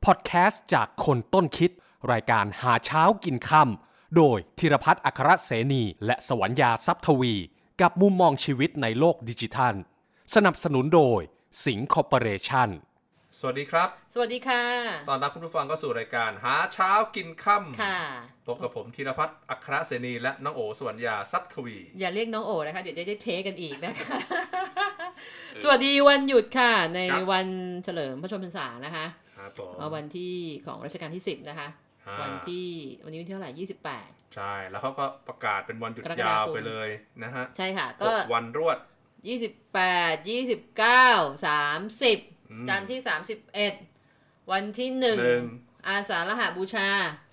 พอดแคสต์จากคนต้นคิดรายการหาเช้ากินค่ำโดยธีรพัฒน์อัครเสนีและสวรรยาทรัพย์ทวีกับมุมมองชีวิตในโลกดิจิทัลสนับสนุนโดยสิงห์คอร์ปอเรชั่นสวัสดีครับสวัสดีค่ะตอนรับคุณผู้ฟังเข้าสู่รายการหาเช้ากินค่ำค่ะพบกับผมธีรพัฒน์อัครเสนีและน้องโอสวรรยาทรัพย์ทวีอย่าเรียกน้องโอนะคะเดี๋ยวจะได้เทกันอีกนะคะสวัสดีวันหยุดค่ะในวันเฉลิมพระชนมพรรษานะคะวันที่ของรัชกาลที่10นะคะวันนี้วันที่เท่าไหร่28 ใช่แล้วเขาก็ประกาศเป็นวันหยุดยาวไปเลยนะฮะใช่ค่ะก็วันรวด 28 29 30จันทร์ที่31วันที่1อาสาฬหบูชา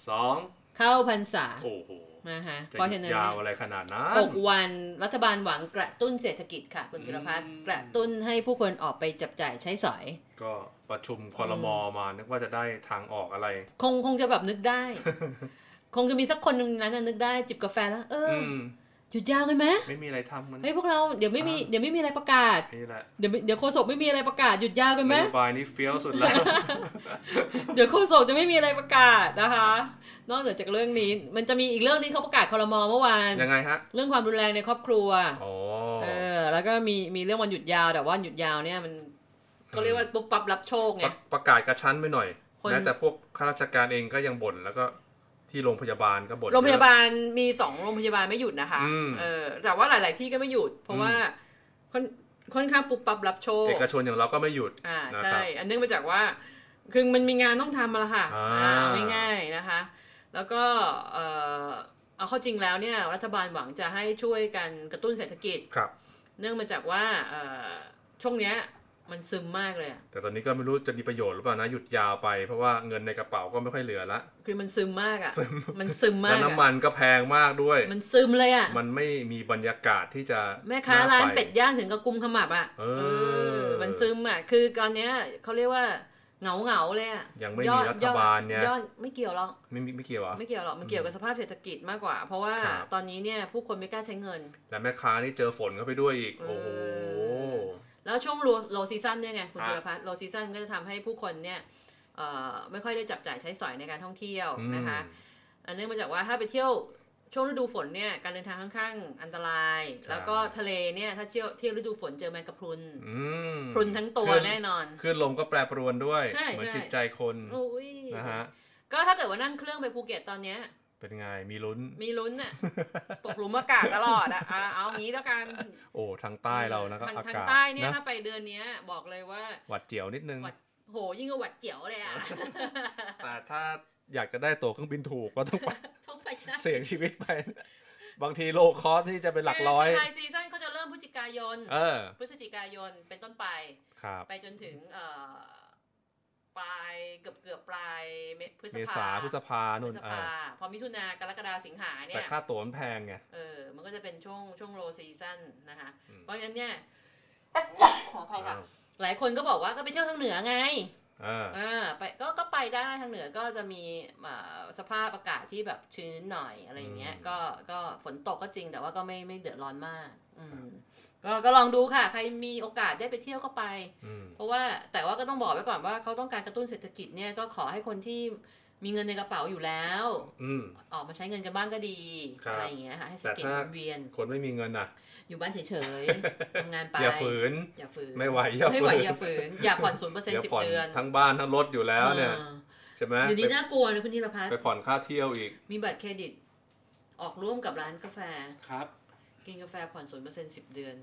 2 เข้าพรรษาโอ้โหนะคะเพราะฉะนั้นยาวอะไรขนาดนั้น 6วันรัฐบาลหวังกระตุ้นเศรษฐกิจค่ะคุณธีรพัฒน์กระตุ้นให้ผู้คนออกไปจับจ่ายใช้สอยก็ประชุมครม.มานึกว่าจะได้ทางออกอะไรคงจะแบบนึกได้ คงจะมีสักคนนึงนั้นนึกได้จิบกาแฟแล้วหยุดยาวกันไหมไม่มีอะไรทำมันเฮ้ยพวกเราเดี๋ยวไม่มีอะไรประกาศเดี๋ยวโฆษกไม่มีอะไรประกาศหยุดยาวกันไหมนโยบายนี้เฟี้ยวสุดแล้วเดี๋ยวโฆษกจะไม่มีอะไรประกาศนะคะนอกจากเรื่องนี้มันจะมีอีกเรื่องนี้เขาประกาศครม.เมื่อวานยังไงฮะเรื่องความรุนแรงในครอบครัวแล้วก็มีเรื่องวันหยุดยาวแต่ว่าหยุดยาวเนี่ยมันก็เรียกว่าปุ๊บปั๊บรับโชคไงประกาศกระชั้นไปหน่อยแม้แต่พวกข้าราชการเองก็ยังบ่นแล้วก็ที่โรงพยาบาลก็บ่นโรงพยาบาลมี2โรงพยาบาลไม่หยุดนะคะแต่ว่าหลายๆที่ก็ไม่หยุดเพราะว่าค่อนข้างปุ๊บปั๊บรับโชคเอกชนอย่างเราก็ไม่หยุดใช่อันเนื่องมาจากว่าคือมันมีงานต้องทำมาละค่ะง่ายๆนะคะแล้วก็เอาเข้าจริงแล้วเนี่ยรัฐบาลหวังจะให้ช่วยกันกระตุ้นเศรษฐกิจเนื่องมาจากว่าช่วงเนี้ยมันซึมมากเลยแต่ตอนนี้ก็ไม่รู้จะมีประโยชน์หรือเปล่านะหยุดยาวไปเพราะว่าเงินในกระเป๋าก็ไม่ค่อยเหลือละคือมันซึมมากอ่ะมันซึมมากแล้วน้ำมันก็แพงมากด้วยมันซึมเลยอ่ะมันไม่มีบรรยากาศที่จะแม่ค้าร้านเป็ดย่างถึงกับกุมขมับอ่ะมันซึมอ่ะคือตอนเนี้ยเขาเรียกว่าเหงาเลยอ่ะยังไม่มีรัฐบาลเนี่ยไม่เกี่ยวหรอกไม่เกี่ยวไม่เกี่ยวหรอกมันเกี่ยวกับสภาพเศรษฐกิจมากกว่าเพราะว่าตอนนี้เนี่ยผู้คนไม่กล้าใช้เงินและแม่ค้านี่เจอฝนเข้าไปด้วยอีกโอ้โหแล้วช่วงโลซีซั่นเนี่ยไงคุณธีรพัฒน์โลซีซั่นก็จะทำให้ผู้คนเนี่ยไม่ค่อยได้จับจ่ายใช้สอยในการท่องเที่ยวนะคะอันนี้มาจากว่าถ้าไปเที่ยวช่วงฤดูฝนเนี่ยการเดินทางค่อนข้างอันตรายแล้วก็ทะเลเนี่ยถ้าเที่ยวฤดูฝนเจอแมงกะพรุนพรุนทั้งตัวแน่นอนคลื่นลมก็แปรปรวนด้วยเหมือนจิตใจคนนะฮะก็ถ้าเกิดว่านั่งเครื่องไปภูเก็ตตอนเนี้ยเป็นไงมีลุ้นน่ะตกหลุมอากาศตลอดอ่ะเอางี้แล้วกันโอ้ทางใต้เรานะก็อากาศทางใต้เนี่ยถ้าไปเดือนนี้บอกเลยว่าหวัดเจียวนิดนึงโหยิ่งกว่าหวัดเจียวเลยอ่ะแต่ถ้าอยากจะได้ตั๋วเครื่องบินถูกก็ต้องไปเสี่ยงชีวิตไปบางทีโลคอสที่จะเป็นหลักร้อยไฮซีซั่นเขาจะเริ่มพฤศจิกายนเป็นต้นไปไปจนถึงปลายเกือบปลายพฤษภานู่นพอมิถุนากรกฎาสิงหาเนี่ยแต่ค่าตั๋วมันแพงไงมันก็จะเป็นช่วงโลซีซั่นนะคะเพราะฉะนั้นเนี่ยขออภัยค่ะหลายคนก็บอกว่าก็ไปเที่ยวทางเหนือไงไปก็ไปได้ทางเหนือก็จะมีสภาพอากาศที่แบบชื้นหน่อยอะไรเงี้ยก็ฝนตกก็จริงแต่ว่าก็ไม่เดือดร้อนมากก็ลองดูค่ะใครมีโอกาสได้ไปเที่ยวก็ไปเพราะว่าแต่ว่าก็ต้องบอกไว้ก่อนว่าเขาต้องการกระตุ้นเศรษฐกิจเนี่ยก็ขอให้คนที่มีเงินในกระเป๋าอยู่แล้วออกมาใช้เงินกันบ้างก็ดีอะไรอย่างเงี้ยค่ะให้เศรษฐกิจเวียนคนไม่มีเงินอ่ะอยู่บ้านเฉยๆทำงานไปอย่าฝืนไม่ไหวอย่าฝืนอย่าผ่อน 0% 10 เดือนทั้งบ้านทั้งรถอยู่แล้วเนี่ยใช่ไหมอยู่นี้น่ากลัวเลยคุณธีรพัฒน์ไปผ่อนค่าเที่ยวอีกมีบัตรเครดิตออกร่วมกับร้านกาแฟครับกินกาแฟผ่อน 0% 10 เดือน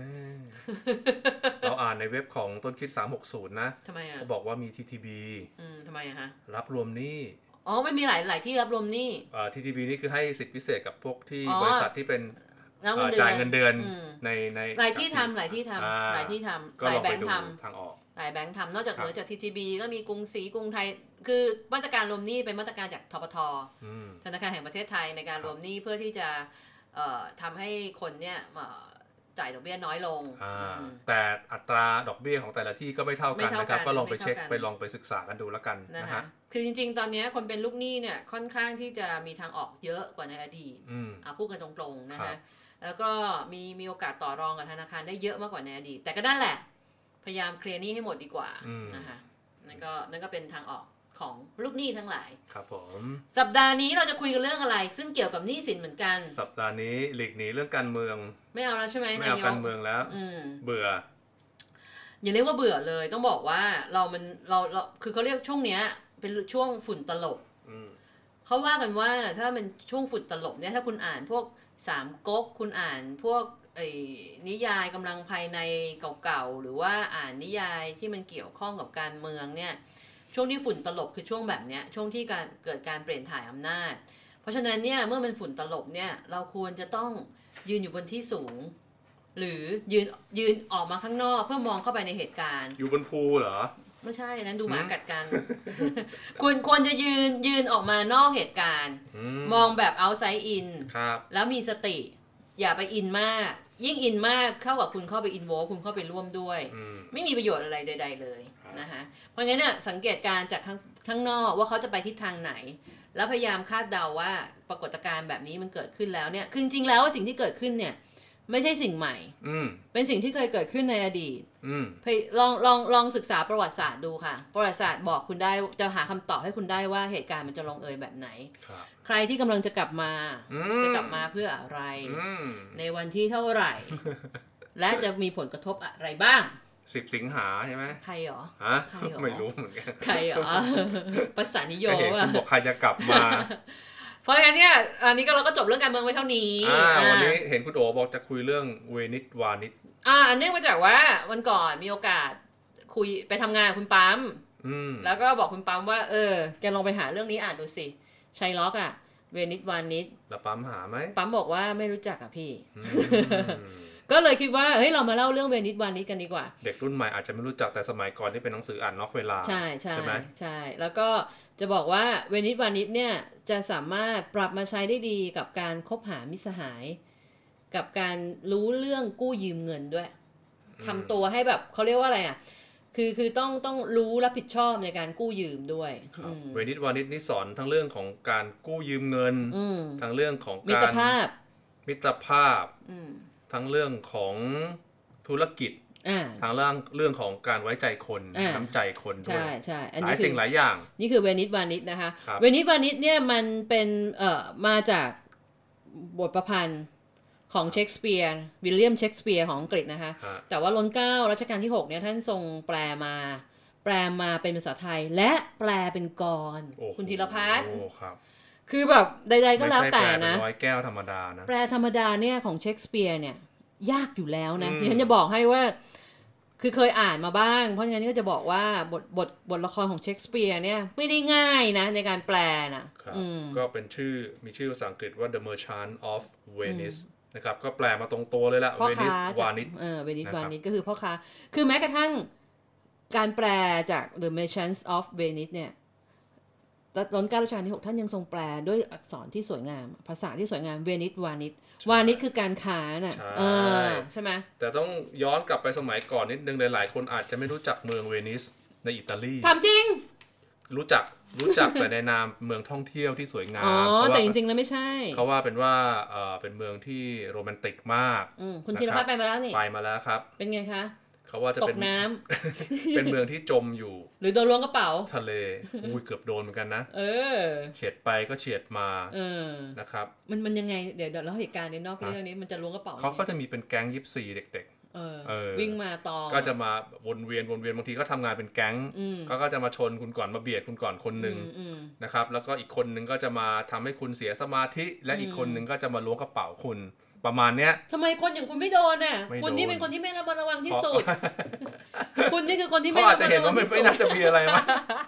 เราอ่านในเว็บของต้นคิด360นะทำไมอ่ะเขาบอกว่ามี TTB ทำไมอะฮะรับรวมหนี้ไม่มีหลายที่รับรวมหนี้ TTB นี่คือให้สิทธิพิเศษกับพวกที่บริษัทที่เป็นจ่ายเงินเดือนในหลายที่ทำหลายแบงค์ทำทางออกหลายแบงค์ทำนอกจากเหนือจาก TTB ก็มีกรุงศรีกรุงไทยคือมาตรการรวมหนี้เป็นมาตรการจากธปท.ธนาคารแห่งประเทศไทยในการรวมหนี้เพื่อที่จะทำให้คนเนี่ยจ่ายดอกเบี้ยน้อยลงแต่อัตราดอกเบี้ยของแต่ละที่ก็ไม่เท่ากันนะครับก็ลองไปเช็คไปลองไปศึกษากันดูแล้วกันนะฮะคือจริงๆตอนนี้คนเป็นลูกหนี้เนี่ยค่อนข้างที่จะมีทางออกเยอะกว่าในอดีตพูดกันตรงๆนะฮะแล้วก็มีโอกาสต่อรองกับธนาคารได้เยอะมากกว่าในอดีตแต่ก็นั่นแหละพยายามเคลียร์หนี้ให้หมดดีกว่านะคะนั่นก็เป็นทางออกของลูกหนี้ทั้งหลายครับผมสัปดาห์นี้เราจะคุยกันเรื่องอะไรซึ่งเกี่ยวกับหนี้สินเหมือนกันสัปดาห์นี้หลีกหนีเรื่องการเมืองไม่เอาแล้วใช่ไหมไม่เอาการเมืองแล้วเบื่ออย่าเรียกว่าเบื่อเลยต้องบอกว่าเราคือเขาเรียกช่วงเนี้ยเป็นช่วงฝุ่นตลบเขาว่ากันว่าถ้าเป็นช่วงฝุ่นตลบเนี่ยถ้าคุณอ่านพวกสามก๊กคุณอ่านพวกนิยายกำลังภายในเก่าๆหรือว่าอ่านนิยายที่มันเกี่ยวข้องกับการเมืองเนี่ยช่วงที่ฝุ่นตลบคือช่วงแบบเนี้ยช่วงที่เกิดการเปลี่ยนถ่ายอำนาจเพราะฉะนั้นเนี่ยเมื่อมันฝุ่นตลบเนี่ยเราควรจะต้องยืนอยู่บนที่สูงหรือยืนออกมาข้างนอกเพื่อมองเข้าไปในเหตุการณ์อยู่บนภูเหรอไม่ใช่นั้นดูหมากัดกันควรจะยืนออกมานอกเหตุการณ์มองแบบ outside in แล้วมีสติอย่าไปอินมากยิ่งอินมากเข้ากับคุณเข้าไปอินโวคุณเข้าไปร่วมด้วยไม่มีประโยชน์อะไรใดๆเลยนะคะเพราะงั้นเนี่ยสังเกตการจากข้างนอกว่าเขาจะไปทิศทางไหนแล้วพยายามคาดเดาว่าปรากฏการณ์แบบนี้มันเกิดขึ้นแล้วเนี่ยคือจริงๆแล้วว่าสิ่งที่เกิดขึ้นเนี่ยไม่ใช่สิ่งใหม่เป็นสิ่งที่เคยเกิดขึ้นในอดีตลองศึกษาประวัติศาสตร์ดูค่ะประวัติศาสตร์บอกคุณได้จะหาคำตอบให้คุณได้ว่าเหตุการณ์มันจะลงเอยแบบไหนใครที่กำลังจะกลับมาจะกลับมาเพื่ออะไรในวันที่เท่าไหร่ และจะมีผลกระทบอะไรบ้าง 10 สิงหาใช่ไหมใครหรอไม่รู้เหมือนกันใครหรอภาษานิยมอ่ะบอกใครจะกลับมาเพราะงั้นเนี่ยอันนี้เราก็จบเรื่องการเมืองไว้เท่านี้วันนี้เห็นคุณโอบอกจะคุยเรื่องเวนิสวานิชเนื่องมาจากว่าวันก่อนมีโอกาสคุยไปทำงานคุณปั๊มแล้วก็บอกคุณปั๊มว่าแกลองไปหาเรื่องนี้อ่านดูสิชัยล็อกเวนิสวานิชแล้วปั๊มหาไหมปั๊มบอกว่าไม่รู้จักพี่ก็เลยคิดว่าเฮ้ยเรามาเล่าเรื่องเวนิสวานิชกันดีกว่าเด็กรุ่นใหม่อาจจะไม่รู้จักแต่สมัยก่อนที่เป็นหนังสืออ่านนอกเวลาใช่ใช่ไหมใช่แล้วก็จะบอกว่าเวนิสวานิชเนี่ยจะสามารถปรับมาใช้ได้ดีกับการคบหามิตรสหายกับการรู้เรื่องกู้ยืมเงินด้วยทำตัวให้แบบเขาเรียกว่าอะไรคือต้องรู้รับผิดชอบในการกู้ยืมด้วยเวนิสวานิชนี่สอนทั้งเรื่องของการกู้ยืมเงินทั้งเรื่องของการมิตรภาพทั้งเรื่องของธุรกิจทางเรื่องของการไว้ใจคนน้ำใจคนด้วยใช่หลายสิ่งหลายอย่างนี่คือเวนิสวานิชนะคะเวนิสวานิชเนี่ยมันเป็นมาจากบทประพันธ์ของเชคสเปียร์วิลเลียมเชคสเปียร์ของอังกฤษนะคะแต่ว่าล้นเกล้ารัชกาลที่6เนี่ยท่านทรงแปลมาเป็นภาษาไทยและแปลเป็นกรคุณธีรพัฒน์คือแบบใดๆก็แล้วแต่นะร้อยแก้วธรรมดานะแปลธรรมดาเนี่ยของเชคสเปียร์เนี่ยยากอยู่แล้วนะดิฉันจะบอกให้ว่าคือเคยอ่านมาบ้างเพราะงั้นก็จะบอกว่าบทละครของเชคสเปียร์เนี่ยไม่ได้ง่ายนะในการแปลนะก็เป็นมีชื่อภาษาอังกฤษว่า The Merchant of Venice นะครับก็แปลมาตรงตัวเลยละเวนิสวานิชเวนิสวานิชก็คือพ่อค้าคือแม้กระทั่งการแปลจาก The Merchants of Venice เนี่ยรัชกาลที่6ท่านยังทรงแปลด้วยอักษรที่สวยงามภาษาที่สวยงามเวนิสวานิชวานิชคือการค้าน่ะใช่ไหมแต่ต้องย้อนกลับไปสมัยก่อนนิดนึงหลายๆคนอาจจะไม่รู้จักเมืองเวนิสในอิตาลีถามจริงรู้จักแต่ในนามเมืองท่องเที่ยวที่สวยงามแต่จริงๆแล้วไม่ใช่เขาว่าเป็นว่าเป็นเมืองที่โรแมนติกมากคุณธีรพัฒน์ไปมาแล้วนี่ไปมาแล้วครับเป็นไงคะเขาว่าจะเป็นน้ำเป็นเมืองที่จมอยู่หรือโดนล้วงกระเป๋าทะเลเกือบโดนเหมือนกันนะเฉียดไปก็เฉียดมานะครับมันยังไงเดี๋ยวเล่าเหตุการณ์ในนอกเรื่องนี้มันจะล้วงกระเป๋าเขาก็จะมีเป็นแก๊งยิปซีเด็กวิ่งมาตอก็จะมาวนเวียนบางทีก็ทำงานเป็นแก๊งก็จะมาชนคุณก่อนมาเบียดคุณก่อนคนนึงนะครับแล้วก็อีกคนนึงก็จะมาทำให้คุณเสียสมาธิและอีกคนนึงก็จะมาล้วงกระเป๋าคุณประมาณเนี้ยทำไมคนอย่างคุณไม่โดนน่ะคุณนี่เป็นคนที่ไม่ระวังที่สุดคุณนี่คือคนที่ไม่ระวังที่สุดอาจจะเห็นว่าไม่น่าจะมีอะไรมั้ย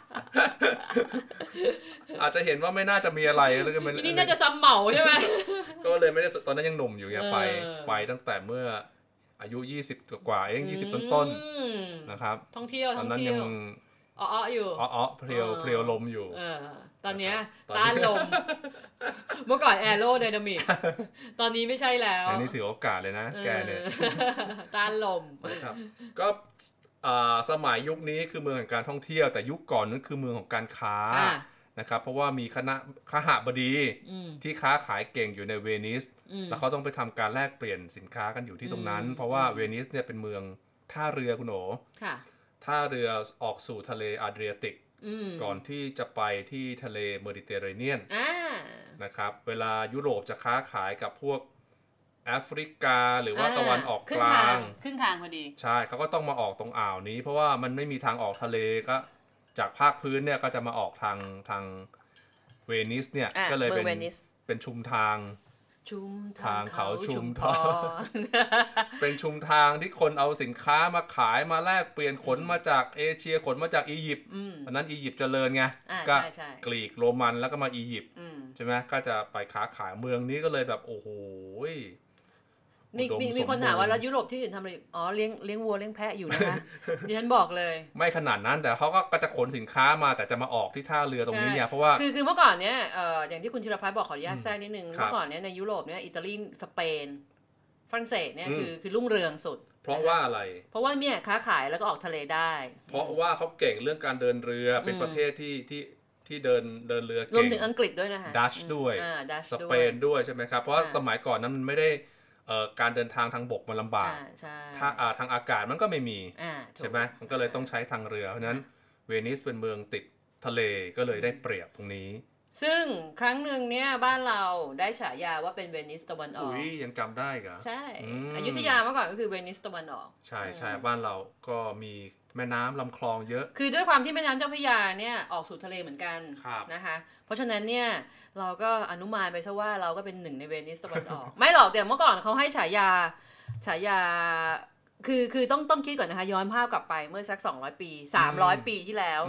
อาจจะเห็นว่าไม่น่าจะมีอะไรแล้วก็นี่น่าจะซ้ำเหมาใช่ไหมก็เลยไม่ได้ตอนนั้นยังหนุ่มอยู่ไงไปตั้งแต่เมื่ออายุ20กว่าเอง20ต้นๆนะครับท่องเที่ยวตอนนั้นยังอยู่เพลียวลมอยู่ตอนนี้ต้านลมเมื่อก่อนแอโรไดนามิกตอนนี้ไม่ใช่แล้วอันนี้ถือโอกาสเลยนะแกเนี่ยต้านลมนะครับก็สมัยยุคนี้คือเมืองแห่งการท่องเที่ยวแต่ยุคก่อนนั้นคือเมืองของการค้านะครับเพราะว่ามีคณะขหบดีที่ค้าขายเก่งอยู่ในเวนิสแล้วเขาต้องไปทำการแลกเปลี่ยนสินค้ากันอยู่ที่ตรงนั้นเพราะว่าเวนิสเนี่ยเป็นเมืองท่าเรือคุณโอท่าเรือออกสู่ทะเลอาดริอาติกก่อนที่จะไปที่ทะเลเมดิเตอร์เรเนียนนะครับเวลายุโรปจะค้าขายกับพวกแอฟริกาหรือว่าตะวันออกกลางครึ่งทางพอดีใช่เขาก็ต้องมาออกตรงอ่าวนี้เพราะว่ามันไม่มีทางออกทะเลก็จากภาคพื้นเนี่ยก็จะมาออกทางเวนิสเนี่ยก็เลยเป็นชุมทางเขาชุมพรเป็นชุมทางที่คนเอาสินค้ามาขายมาแลกเปลี่ยนขนมาจากเอเชียขนมาจากอียิปต์ตอนนั้นอียิปต์เจริญไงก็กรีกโรมันแล้วก็มาอียิปต์ใช่ไหมก็จะไปค้าขายเมืองนี้ก็เลยแบบโอ้โหมีคนถามว่าแล้วยุโรปที่อื่นทำอะไรอ๋อเลี้ยงวัวเลี้ยงแพะอยู่นะคะดิฉันบอกเลยไม่ขนาดนั้นแต่เขาก็จะขนสินค้ามาแต่จะมาออกที่ท่าเรือตรงนี้เนี่ยเพราะว่าคือเมื่อก่อนเนี้ยอย่างที่คุณธีรพัฒน์บอกขออนุญาตแทรกนิดนึงเมื่อก่อนเนี้ยในยุโรปเนี้ยอิตาลีสเปนฝรั่งเศสเนี่ยคือรุ่งเรืองสุดเพราะว่าอะไรเพราะว่าเนี่ยค้าขายแล้วก็ออกทะเลได้เพราะว่าเขาเก่งเรื่องการเดินเรือเป็นประเทศที่เดินเรือเก่งรวมถึงอังกฤษด้วยนะคะดัชด้วยสเปนด้วยใช่ไหมครับเพราะว่าสมัยก่อนนั้นมันไม่ได้การเดินทางทางบกมันลำบากถ้าทางอากาศมันก็ไม่มีใช่ไหมมันก็เลยต้องใช้ทางเรือเพราะฉะนั้นเวนิสเป็นเมืองติดทะเลก็เลยได้เปรียบตรงนี้ซึ่งครั้งหนึ่งเนี่ยบ้านเราได้ฉายาว่าเป็นเวนิสตะวันออกยังจำได้เหรอใช่อยุธยาเมื่อก่อนก็คือเวนิสตะวันออกใช่ใช่บ้านเราก็มีแม่น้ำลำคลองเยอะคือด้วยความที่แม่น้ำเจ้าพระยาเนี่ยออกสู่ทะเลเหมือนกันนะคะเพราะฉะนั้นเนี่ยเราก็อนุมานไปซะว่าเราก็เป็นหนึ่งในเวนิสตะวันออก ไม่หรอกเดี๋ยวเมื่อก่อนเขาให้ฉายาคือต้องคิดก่อนนะคะย้อนภาพกลับไปเมื่อสัก200ปี300ปีที่แล้ว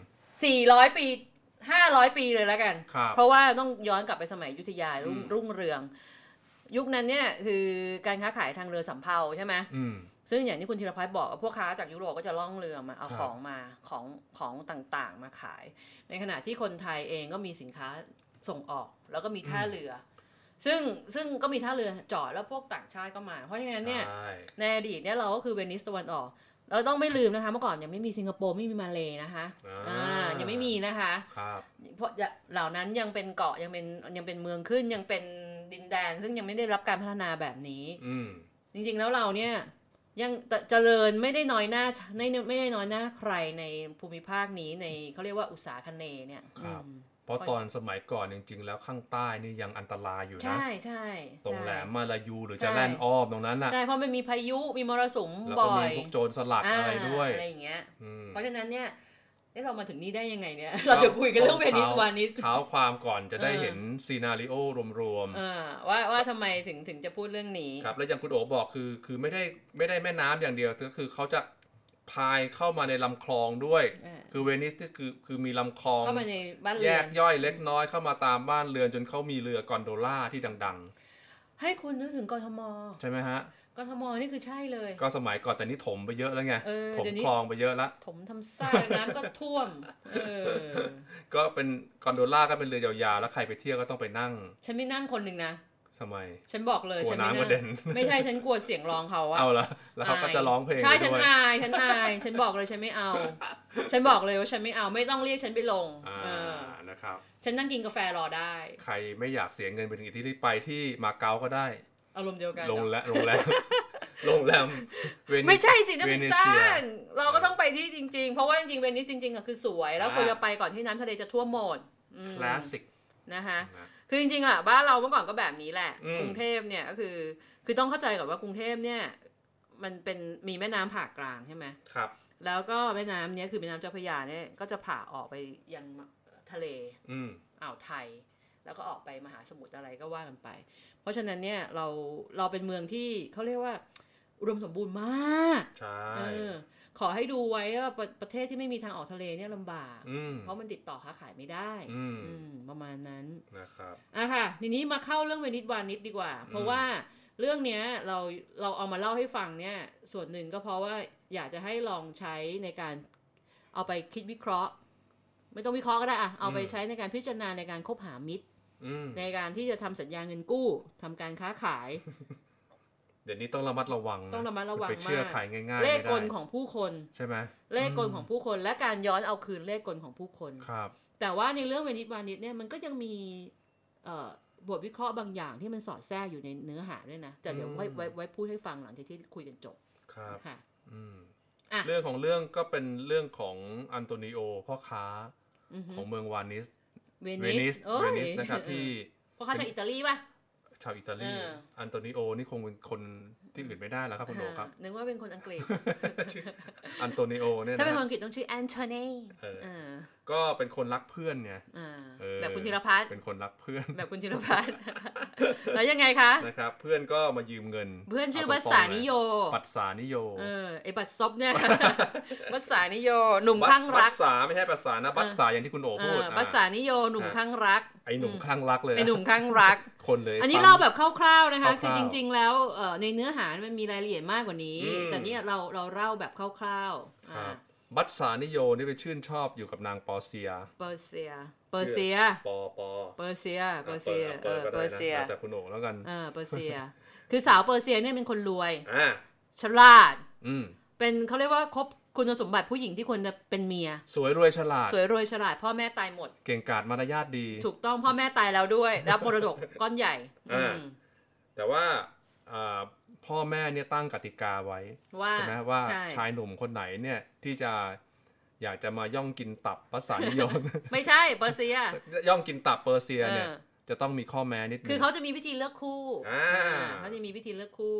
400ปี500ปีเลยแล้วกันเพราะว่าต้องย้อนกลับไปสมัยอยุธยารุ่งเรืองยุคนั้นเนี่ยคือการค้าขายทางเรือสำเภาใช่ไหมซึ่งอย่างที่คุณธีรพัฒน์บอกพวกค้าจากยุโรปก็จะล่องเรือมาเอาของต่างๆมาขายในขณะที่คนไทยเองก็มีสินค้าส่งออกแล้วก็มีท่าเรือซึ่งก็มีท่าเรือจอดแล้วพวกต่างชาติก็มาเพราะฉะนั้นเนี่ยในอดีตเนี่ยเราก็คือเวนิสตะวันออกเราต้องไม่ลืมนะคะเมื่อก่อนยังไม่มีสิงคโปร์ไม่มีมาเลย์นะคะยังไม่มีนะคะเพราะเหล่านั้นยังเป็นเกาะยังเป็นเมืองขึ้นยังเป็นดินแดนซึ่งยังไม่ได้รับการพัฒนาแบบนี้จริงๆแล้วเราเนี่ยยังเจริญไม่ได้น้อยหน้าไม่ได้น้อยหน้าใครในภูมิภาคนี้ในเขาเรียกว่าอุตสาคเนย์เนี่ยเพราะตอนสมัยก่อนจริงๆแล้วข้างใต้นี่ยังอันตรายอยู่นะใช่ตรงแหลมมาลายูหรือจะแล่นอ้อมตรงนั้นน่ะใช่เพราะมันมีพายุมีมรสุมบ่อยแล้วก็มีพวกโจรสลัดอะไรด้วยอะไรอย่างเงี้ยเพราะฉะนั้นเนี่ยเรามาถึงนี่ได้ยังไงเนี่ยเราจะคุยกันเรื่องเวนิสวานิสเท้าความก่อนจะได้เห็นซีนาริโอรวมๆว่าทำไมถึงจะพูดเรื่องนี้ครับแล้วอย่างคุณโอ๋บอกคือไม่ได้แม่น้ำอย่างเดียวก็คือเขาจะพายเข้ามาในลำคลองด้วยคือเวนิสนี่คือมีลำคลองแยกย่อยเล็กน้อยเข้ามาตามบ้านเรือนจนเขามีเรือกอนโดล่าที่ดังๆให้คุณนึกถึงกทม. ใช่ไหมฮะกทม.นี่คือใช่เลยก็สมัยก่อนแต่นี่ถมไปเยอะแล้วไงถมคลองไปเยอะแล้วถมทำซ่าน้ำก็ท่วมก็เป็นกอนโดล่าก็เป็นเรือยาวๆแล้วใครไปเที่ยวก็ต้องไปนั่งฉันไม่นั่งคนหนึ่งนะทำไมฉันบอกเลยฉันไม่นั่งไม่ใช่ฉันกลัวเสียงร้องเขาอะเอาละแล้วเขาก็จะร้องเพลงใช่ฉันอายฉันบอกเลยฉันไม่เอาฉันบอกเลยว่าฉันไม่เอาไม่ต้องเรียกฉันไปลงนะครับฉันนั่งกินกาแฟรอได้ใครไม่อยากเสียเงินไปถึงที่ไปที่มาเก๊าก็ได้อารมณ์เดียวกันโรงแรมไม่ใช่สินั่นเป็นจ้างเราก็ต้องไปที่จริงๆเพราะว่าจริงๆเวนิสจริงๆคือสวยแล้วควรจะไปก่อนที่น้ำทะเลจะท่วมหมดคลาสสิกนะคะคือจริงๆอ่ะบ้านเราเมื่อก่อนก็แบบนี้แหละกรุงเทพเนี่ยก็คือต้องเข้าใจก่อนว่ากรุงเทพเนี่ยมันเป็นมีแม่น้ำผ่ากลางใช่ไหมครับแล้วก็แม่น้ำเนี้ยคือแม่น้ำเจ้าพระยาเนี่ยก็จะผ่าออกไปยังทะเลอ่าวไทยแล้วก็ออกไปมหาสมุทรอะไรก็ว่ากันไปเพราะฉะนั้นเนี่ยเราเป็นเมืองที่เขาเรียกว่าอุดมสมบูรณ์มากใช่ขอให้ดูไว้ว่าประเทศที่ไม่มีทางออกทะเลเนี่ยลำบากเพราะมันติดต่อค้าขายไม่ได้ประมาณนั้นนะครับค่ะทีนี้มาเข้าเรื่องเวนิสวานิสดีกว่าเพราะว่าเรื่องเนี้ยเราเอามาเล่าให้ฟังเนี่ยส่วนหนึ่งก็เพราะว่าอยากจะให้ลองใช้ในการเอาไปคิดวิเคราะห์ไม่ต้องวิเคราะห์ก็ได้เอาไปใช้ในการพิจารณาในการคบหามิตรในการที่จะทำสัญญาเงินกู้ทำการค้าขายเดี๋ยวนี้ต้องระมัดระวังต้องระมัดระวังไปเชื่อขายง่ายๆเลขกลของผู้คนใช่ไหมเลขกลของผู้คนและการย้อนเอาคืนเลขกลของผู้คนครับแต่ว่าในเรื่องเวนิสวานิสเนี่ยมันก็ยังมีบทวิเคราะห์บางอย่างที่มันสอดแทรกอยู่ในเนื้อหาด้วยนะแต่เดี๋ยวไว้พูดให้ฟังหลังจากที่คุยกันจบครับค่ะเรื่องของเรื่องก็เป็นเรื่องของอันโตนิโอพ่อค้าของเมืองเวนิสนะครับที่พ่อค้าชาวอิตาลีป่ะชาวอิตาลีอันโตนิโอนี่คงเป็นคนที่อื่นไม่ได้แล้วครับคุณโอครับนึกว่าเป็นคนอังกฤษอันโตนิโอเนี่ยถ้าเป็นคนอังกฤษต้องชื่อแอนโทนีก็เป็นคนรักเพื่อนไงแบบคุณธีรพัฒน์เป็นคนรักเพื่อนแบบคุณธีรพัฒน์แล้วยังไงคะนะครับเพื่อนก็มายืมเงินเพื่อนชื่อบัสสานิโยบัสสานิโยไอ้บัสซบเนี่ยบัสสานิโยหนุ่มข้างรักบัสสาไม่ใช่บัสสานะบัสสาอย่างที่คุณโอพูดบัสสานิโยหนุ่มข้างรักไอ้หนุ่มข้างรักเลยไอ้หนุ่มข้างรักคนเลยอันนี้เล่าแบบคร่าวๆนะคะคือจริงๆแล้วในเนื้อหามันมีรายละเอียดมากกว่านี้แต่นี่เราเล่าแบบคร่าวๆบัสสานิโยนี่ไปชื่นชอบอยู่กับนางปอเซียแต่คุณโอแล้วกันเปอร์เซียคือสาวเปอร์เซียเนี่ยเป็นคนรวยฉลาดเป็นเขาเรียกว่าครบคุณสมบัติผู้หญิงที่ควรจะเป็นเมียสวยรวยฉลาดพ่อแม่ตายหมดเก่งกาจมารยาทดีถูกต้องพ่อแม่ตายแล้วด้วยรับมรดกก้อนใหญ่แต่ว่าพ่อแม่เนี่ยตั้งกติกาไว้ใช่ไหมว่าชายหนุ่มคนไหนเนี่ยที่จะอยากจะมาย่องกินตับบัสสานิโยไม่ใช่เปอร์เซียย่องกินตับเปอร์เซียเนี่ยจะต้องมีข้อแม้นิดนึงคือเขาจะมีพิธีเลือกคู่เขาจะมีพิธีเลือกคู่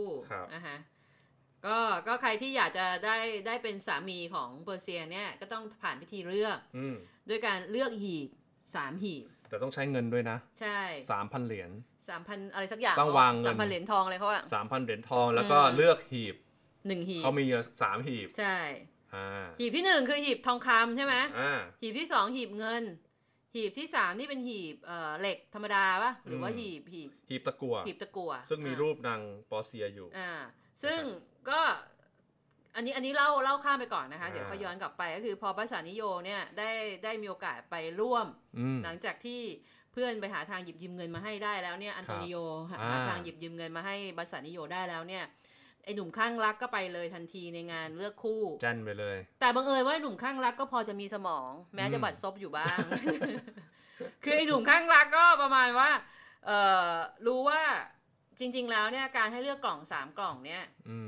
ก็ใครที่อยากจะได้เป็นสามีของเปอร์เซียเนี่ยก็ต้องผ่านพิธีเลือกด้วยการเลือกหีบ3หีบแต่ต้องใช้เงินด้วยนะใช่ 3,000 เหรียญ 3,000อะไรสักอย่างต้องวางเงิน 3,000 เหรียญทองอะไรเขาว่า 3,000 เหรียญทองแล้วก็เลือกหีบ 1หีบเขามี3หีบใช่หีบที่1คือหีบทองคำใช่ไหมหีบที่2หีบเงินหีบที่3นี่เป็นหีบเหล็กธรรมดาป่ะหรือว่าหีบตะกั่วซึ่งมีรูปนางปอเซียอยู่ซึ่งก็อันนี้เล่าข้ามไปก่อนนะคะเดี๋ยวเขาย้อนกลับไปก็คือพอบัสสานิโยเนี่ยได้มีโอกาสไปร่วมหลังจากที่เพื่อนไปหาทางหยิบยืมเงินมาให้ได้แล้วเนี่ยอันโตนิโยหาทางหยิบยืมเงินมาให้บัสสานิโยได้แล้วเนี่ยไอ้หนุ่มข้างรักก็ไปเลยทันทีในงานเลือกคู่จันไปเลยแต่บังเอิญว่าหนุ่มข้างรักก็พอจะมีสมองแม้จะบัดซบอยู่บ้าง คือไอ้หนุ่มข้างรักก็ประมาณว่ารู้ว่าจริงๆแล้วเนี่ยการให้เลือกกล่อง3กล่องเนี่ย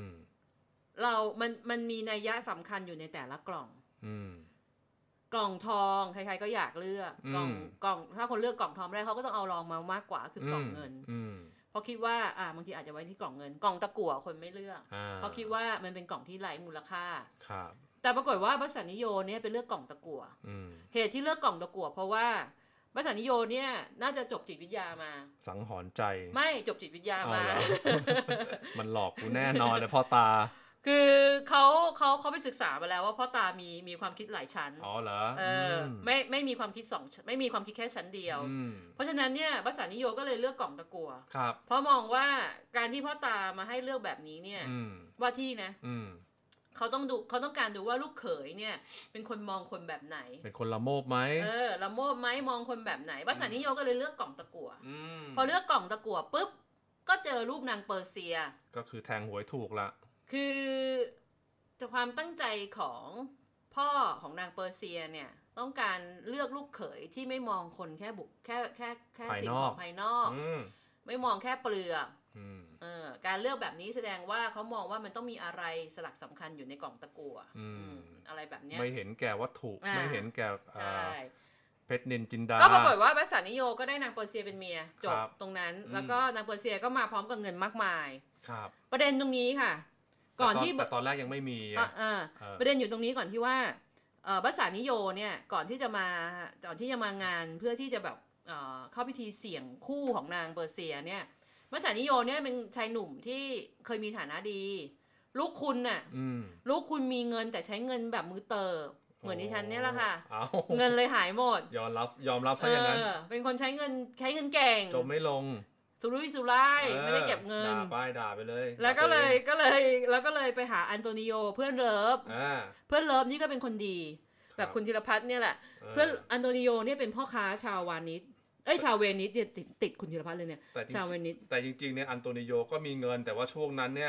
มันมีนัยยะสำคัญอยู่ในแต่ละกล่องกล่องทองใครๆก็อยากเลือกกล่องถ้าคนเลือกกล่องทองได้เขาก็ต้องเอารองมามากกว่าคือกล่องเงินเพราะคิดว่าบางทีอาจจะไว้ที่กล่องเงินกล่องตะกั่วคนไม่เลือกเพราะคิดว่ามันเป็นกล่องที่ไร้มูลค่าแต่ปรากฏว่าบัสสานิโยเนี่ยเป็นเลือกกล่องตะกั่วเหตุที่เลือกกล่องตะกั่วเพราะว่าบัสสานิโยเนี่ยน่าจะจบจิตวิทยามาสังหรณ์ใจไม่จบจิตวิทยามามันหลอกกูแน่นอนเลยพ่อตาคือเขาไปศึกษามาแล้วว่าพ่อตามีความคิดหลายชั้นเหรอไม่มีความคิดไม่มีความคิดแค่ชั้นเดียวเพราะฉะนั้นเนี่ยบัสสานิโยก็เลยเลือกกล่องตะกั่วเพราะมองว่าการที่พ่อตามาให้เลือกแบบนี้เนี่ยว่าที่นะเขาต้องการดูว่าลูกเขยเนี่ยเป็นคนมองคนแบบไหนเป็นคนละโมบไหมละโมบไหมมองคนแบบไหนบัสสานิโยก็เลยเลือกกล่องตะกั่วพอเลือกกล่องตะกั่วปุ๊บก็เจอรูปนางเปอร์เซียก็คือแทงหวยถูกละคือความตั้งใจของพ่อของนางเปอร์เซียเนี่ยต้องการเลือกลูกเขยที่ไม่มองคนแค่สิ่งของภายนอกไม่มองแค่เปลือกการเลือกแบบนี้แสดงว่าเขามองว่ามันต้องมีอะไรสลักสำคัญอยู่ในกล่องตะกั่วอะไรแบบนี้ไม่เห็นแก่วัตถุไม่เห็นแก่เพชรนินจินดาก็ปรากฏว่าบัสสานิโยก็ได้นางเปอร์เซียเป็นเมียจบตรงนั้นแล้วก็นางเปอร์เซียก็มาพร้อมกับเงินมากมายประเด็นตรงนี้ค่ะก่อนที่แต่ตอนแรกยังไม่มีประเด็นอยู่ตรงนี้ก่อนที่ว่าบัสสานิโยเนี่ยก่อนที่จะมางานเพื่อที่จะแบบเข้าพิธีเสี่ยงคู่ของนางเปอร์เซียเนี่ยบัสสานิโยเนี่ยเป็นชายหนุ่มที่เคยมีฐานะดีลูกคุณน่ะลูกคุณมีเงินแต่ใช้เงินแบบมือเติบเหมือนดิฉันเนี่ยแหละค่ะเงินเลยหายหมดยอมรับซะอย่างนั้นเป็นคนใช้เงินเก่งจมไม่ลงสุรุ่ยสุร่ายไม่ได้เก็บเงินด่าไปเลยแล้วก็เลยไปหาอันโตนิโอเพื่อนเลิฟนี่ก็เป็นคนดีแบบคุณธีรพัฒน์เนี่ยแหละเพื่อนอันโตนิโอเนี่ยเป็นพ่อค้าชาวเวนิสเนี่ยติดคุณธีรพัฒน์เลยเนี่ยชาวเวนิสแต่จริงๆเนี่ยอันโตนิโอก็มีเงินแต่ว่าช่วงนั้นเนี่ยก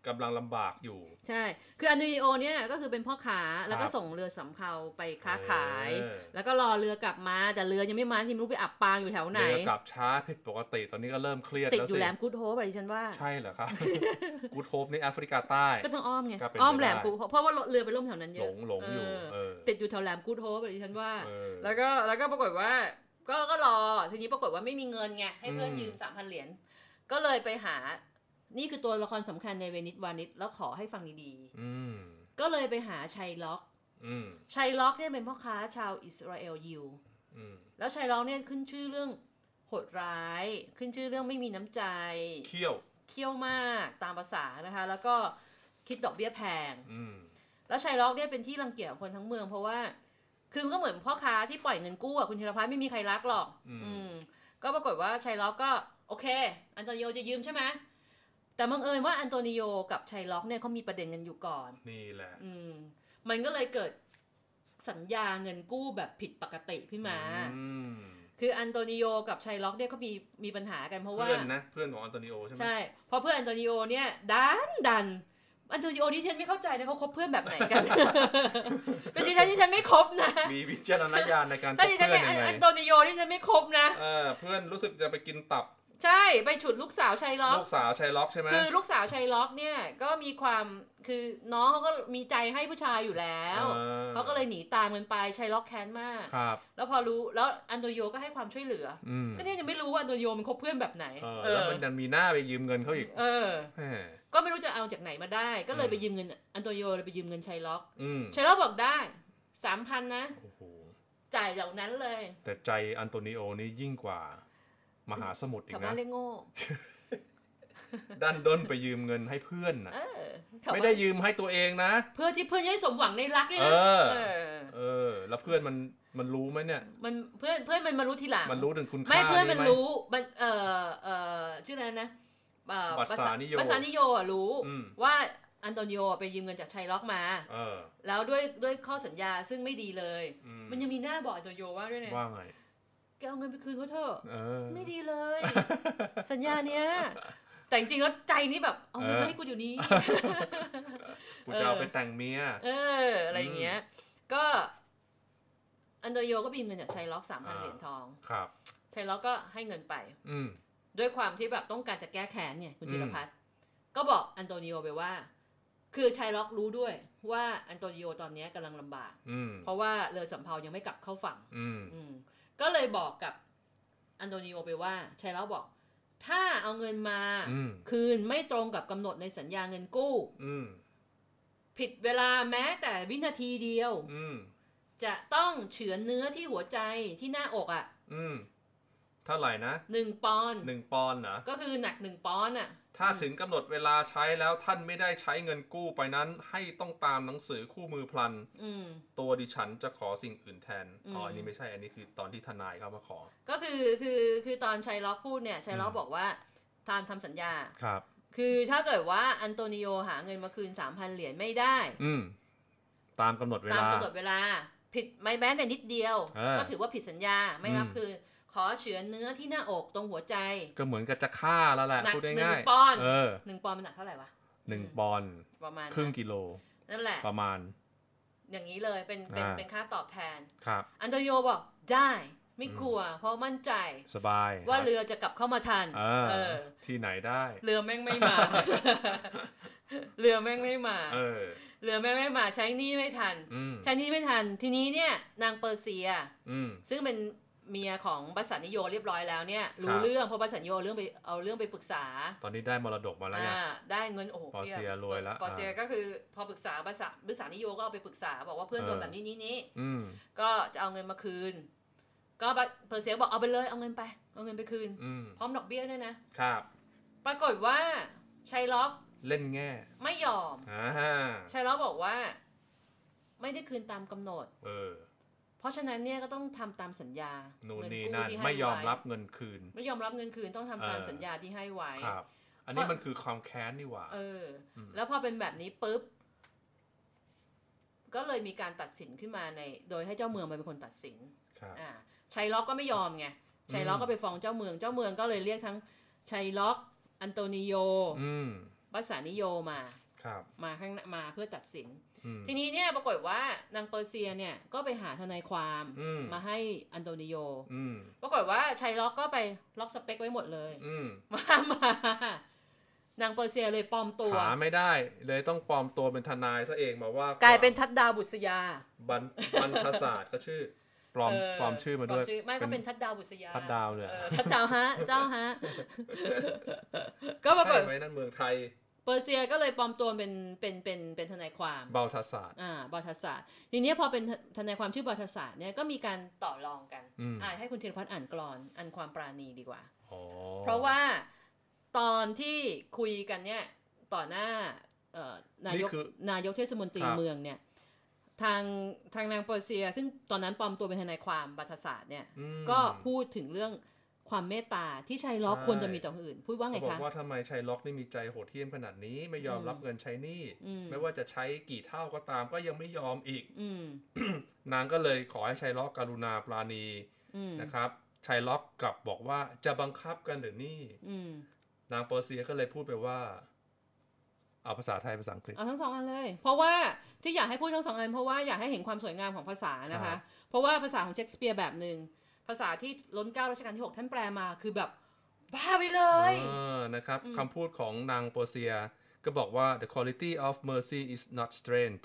กำลังลำบากอยู่ใช่คืออันโตนิโอเนี่ยก็คือเป็นพ่อค้าแล้วก็ส่งเรือสำเภาไปค้าขายแล้วก็รอเรือกลับมาแต่เรือยังไม่มาที่ไม่รู้ไปอับปางอยู่แถวไหนเรือกลับช้าผิดปกติตอนนี้ก็เริ่มเครียดแล้วสิติดอยู่แหลมกู๊ดโฮปอะไรฉันว่าใช่เหรอครับกู๊ดโฮปนี่แอฟริกาใต้ก็ต้องอ้อมไงอ้อมแหลมกู๊ดเพราะว่าเรือไปล่มแถวนั้นเยอะหลงอยู่ติดอยู่แถวแหลมกู๊ดโฮปอะไรฉันว่าแล้วก็ปรากฏว่าก็รอทีนี้ปรากฏว่าไม่มีเงินไงให้เพื่อนยืม 3,000 เหรียญก็เลยไปหานี่คือตัวละครสำคัญในเวนิสวานิสแล้วขอให้ฟังดีๆก็เลยไปหาชัยล็อกชัยล็อกเนี่ยเป็นพ่อค้าชาวอิสราเอลยิวแล้วชัยล็อกเนี่ยขึ้นชื่อเรื่องโหดร้ายขึ้นชื่อเรื่องไม่มีน้ำใจเขี้ยวมากตามภาษานะคะแล้วก็คิดดอกเบี้ยแพงแล้วชัยล็อกเนี่ยเป็นที่รังเกียจของคนทั้งเมืองเพราะว่าคือก็เหมือนพ่อค้าที่ปล่อยเงินกู้อ่ะคุณธีรพัฒน์ไม่มีใครรักหรอกก็ปรากฏว่าชัยล็อกก็โอเคอันโตนิโอจะยืมใช่ไหมแต่บังเอิญว่าอันโตนิโอกับชัยล็อกเนี่ยเขามีประเด็นกันอยู่ก่อนนี่แหละมันก็เลยเกิดสัญญาเงินกู้แบบผิดปกติขึ้นมาคืออันโตนิโอกับชัยล็อกเนี่ยเขามีปัญหากันเพราะว่าเพื่อนของอันโตนิโอใช่ไหมใช่เพราะเพื่อนอันโตนิโอเนี่ยดันอันโตนิโอนี่ฉันไม่เข้าใจนะเขาคบเพื่อนแบบไหนกันเป็นดิฉันที่ฉันไม่คบนะมีวิจารณญาณในการคบเพื่อนยังไงอันโตนิโอที่ฉันไม่คบนะเพื่อนรู้สึกจะไปกินตับใช่ไปฉุดลูกสาวชัยล็อกลูกสาวชัยล็อกใช่ไหมคือลูกสาวชัยล็อกเนี่ยก็มีความคือน้องเขาก็มีใจให้ผู้ชายอยู่แล้วเขาก็เลยหนีตามกันไปชัยล็อกแค้นมากแล้วพอรู้แล้วอันโตนิโอก็ให้ความช่วยเหลือก็เนี่ยยังไม่รู้ว่าอันโตนิโอมันคบเพื่อนแบบไหนแล้วมันดันมีหน้าไปยืมเงินเขาอีกก็ไม่รู้จะเอาจากไหนมาได้ก็เลยไปยืมเงินอันโตนิโอเลยไปยืมเงินชัยล็อกชัยล็อกบอกได้ 3,000 นะจ่ายเหล่านั้นเลยแต่ใจอันโตนิโอนี่ยิ่งกว่ามหาสมุทรอีกนะเรียกโง่ดันด้นไปยืมเงินให้เพื่อนนะไม่ได้ยืมให้ตัวเองนะเพื่อที่เพื่อนจะให้สมหวังในรักด้วยนะแล้วเพื่อนมันรู้ไหมเนี่ยมันเพื่อนมันมารู้ทีหลังมันรู้ถึงคุณค่าไม่เพื่อนมันรู้มันชื่ออะไรนะภาษานิโยรู้ว่าอันโตนิโอไปยืมเงินจากชัยล็อกมาแล้วด้วยข้อสัญญาซึ่งไม่ดีเลยมันยังมีหน้าบอกอันโตนิโอว่าด้วยนะว่าไงแกเอาเงินไปคืนเขาเถอะไม่ดีเลยสัญญาเนี้ยแต่จริงๆแล้วใจนี่แบบเอาเงินมาให้กูเดี๋ยวนี้กูจะเอาไปแต่งเมียอะไรอย่างเงี้ยก็อันโตนิโอก็บีมเงินจากชัยล็อก 3,000 เหรียญทองครับชัยล็อกก็ให้เงินไปด้วยความที่แบบต้องการจะแก้แค้นเนี่ยคุณธีรพัฒน์ก็บอกอันโตนิโอไปว่าคือชัยล็อกรู้ด้วยว่าอันโตนิโอตอนนี้กำลังลำบากเพราะว่าเรือสำเภายังไม่กลับเข้าฝั่งก็เลยบอกกับอันโตนิโอไปว่าชัยล็อกบอกถ้าเอาเงินมาคืนไม่ตรงกับกำหนดในสัญญาเงินกู้ผิดเวลาแม้แต่วินาทีเดียวจะต้องเฉือนเนื้อที่หัวใจที่หน้าอกอ่ะเท่าไหร่นะ 1 ปอนด์ 1 ปอนด์เหรอก็คือหนัก1 ปอนด์อ่ะถ้าถึงกำหนดเวลาใช้แล้วท่านไม่ได้ใช้เงินกู้ไปนั้นให้ต้องตามหนังสือคู่มือพลันตัวดิฉันจะขอสิ่งอื่นแทนอันนี้ไม่ใช่อันนี้คือตอนที่ทนายเข้ามาขอก็คือตอนชัยล็อกพูดเนี่ยชัยล็อกบอกว่าทำสัญญาครับคือถ้าเกิดว่าอันโตนิโอหาเงินมาคืน 3,000 เหรียญไม่ได้ตามกำหนดเวลาผิดไม่แม้แต่นิดเดียวก็ถือว่าผิดสัญญาไม่รับคืนขอเฉือนเนื้อที่หน้าอกตรงหัวใจก็เหมือนกับจะฆ่าแล้วแหละพูดง่ายๆ1 ปอนด์1 ปอนด์มันหนักเท่าไหร่วะ 1 ปอนด์ประมาณครึ่งกิโลนั่นแหละประมาณอย่างนี้เลยเป็นค่าตอบแทนครับอันโตนิโอบอกได้ไม่กลัวเพราะมั่นใจสบายว่าเรือจะกลับเข้ามาทันที่ไหนได้เรือแม่งไม่มาเรือแม่งไม่มาเรือแม่งไม่มาใช้หนี้ไม่ทันใช้หนี้ไม่ทันทีนี้เนี่ยนางเปอร์เซียซึ่งเป็นเมียของบัสสันนิโยเรียบร้อยแล้วเนี่ยรู้เรื่องเพราะบัสสันนิโยเอาเรื่องไปปรึกษาตอนนี้ได้มรดกมาแล้วได้เงินโอ้โหปอร์เซียรวยแล้วปอร์เซียก็คือพอปรึกษาบัสสันนิโยก็เอาไปปรึกษาบอกว่าเพื่อนโดนแบบนี้ก็จะเอาเงินมาคืนก็เปอร์เซียบอกเอาไปเลยเอาเงินไปคืนพร้อมดอกเบี้ยด้วยนะครับปรากฏว่าชัยล็อกเล่นแง่ไม่ยอมชัยล็อกบอกว่าไม่ได้คืนตามกำหนดเพราะฉะนั้นเนี่ยก็ต้องทำตามสัญญาเงินกู้ที่ให้ไว้ไม่ยอมรับเงินคืนต้องทำตามสัญญาที่ให้ไว้ครับอันนี้มันคือความแค้นนี่หว่าแล้วพอเป็นแบบนี้ปุ๊บก็เลยมีการตัดสินขึ้นมาโดยให้เจ้าเมืองเป็นคนตัดสินชัยล็อกก็ไม่ยอมไงชัยล็อกก็ไปฟ้องเจ้าเมืองก็เลยเรียกทั้งชัยล็อกอันโตนิโอวัสานิโยมาข้างมาเพื่อตัดสินทีนี้เนี่ยปรากฏว่านางเปอร์เซียเนี่ยก็ไปหาทนายความมาให้อันโตนิโยปรากฏว่าชัยล็อกก็ไปล็อกสเปคไว้หมดเลยมานางเปอร์เซียเลยปลอมตัวหาไม่ได้เลยต้องปลอมตัวเป็นทนายซะเองมาว่ากลายเป็นทัดดาวบุษยาบรรพศาสตร์ก็ชื่อปลอมชื่อมาด้วยไม่ก็เป็นทัดดาวบุษยาทัดดาวเนี่ยทัดดาวฮะเจ้าฮะก็ปรากฏใช่ไหมนั่นเมืองไทยเปอร์เซียก็เลยปลอมตัวเป็นทนายความบัลทัสศาสตร์บัลทัสศาสตร์ทีนี้พอเป็นทนายความชื่อบัลทัสศาสตร์เนี่ยก็มีการต่อรองกันให้คุณธีรพัฒน์อ่านกลอนอันความปราณีดีกว่าเพราะว่าตอนที่คุยกันเนี่ยต่อหน้านายกเทศมนตรีเมืองเนี่ยทางนางเปอร์เซียซึ่งตอนนั้นปลอมตัวเป็นทนายความบัลทัสศาสตร์เนี่ยก็พูดถึงเรื่องความเมตตาที่ชัยล็อกควรจะมีต่อคนอื่นพูดว่าไงคะบอกว่าทำไมชัยล็อกนี่มีใจโหดเหี้ยมขนาดนี้ไม่ยอมรับเงินใช้หนี้ไม่ว่าจะใช้กี่เท่าก็ตามก็ยังไม่ยอมอีกนางก็เลยขอให้ชัยล็อกกรุณาปราณีนะครับชัยล็อกกลับบอกว่าจะบังคับกันหรือนี่นางเปอร์เซียก็เลยพูดไปว่าเอาภาษาไทยภาษาอังกฤษเอาทั้งสองอันเลยเพราะว่าที่อยากให้พูดทั้งสองอันเพราะว่าอยากให้เห็นความสวยงามของภาษานะคะเพราะว่าภาษาของเชคสเปียร์แบบนึงภาษาที่ล้นเกล้ารัชกาลที่6ท่านแปลมาคือแบบบ้าไปเลยนะครับคำพูดของนางเปอร์เซียก็บอกว่า the quality of mercy is not strength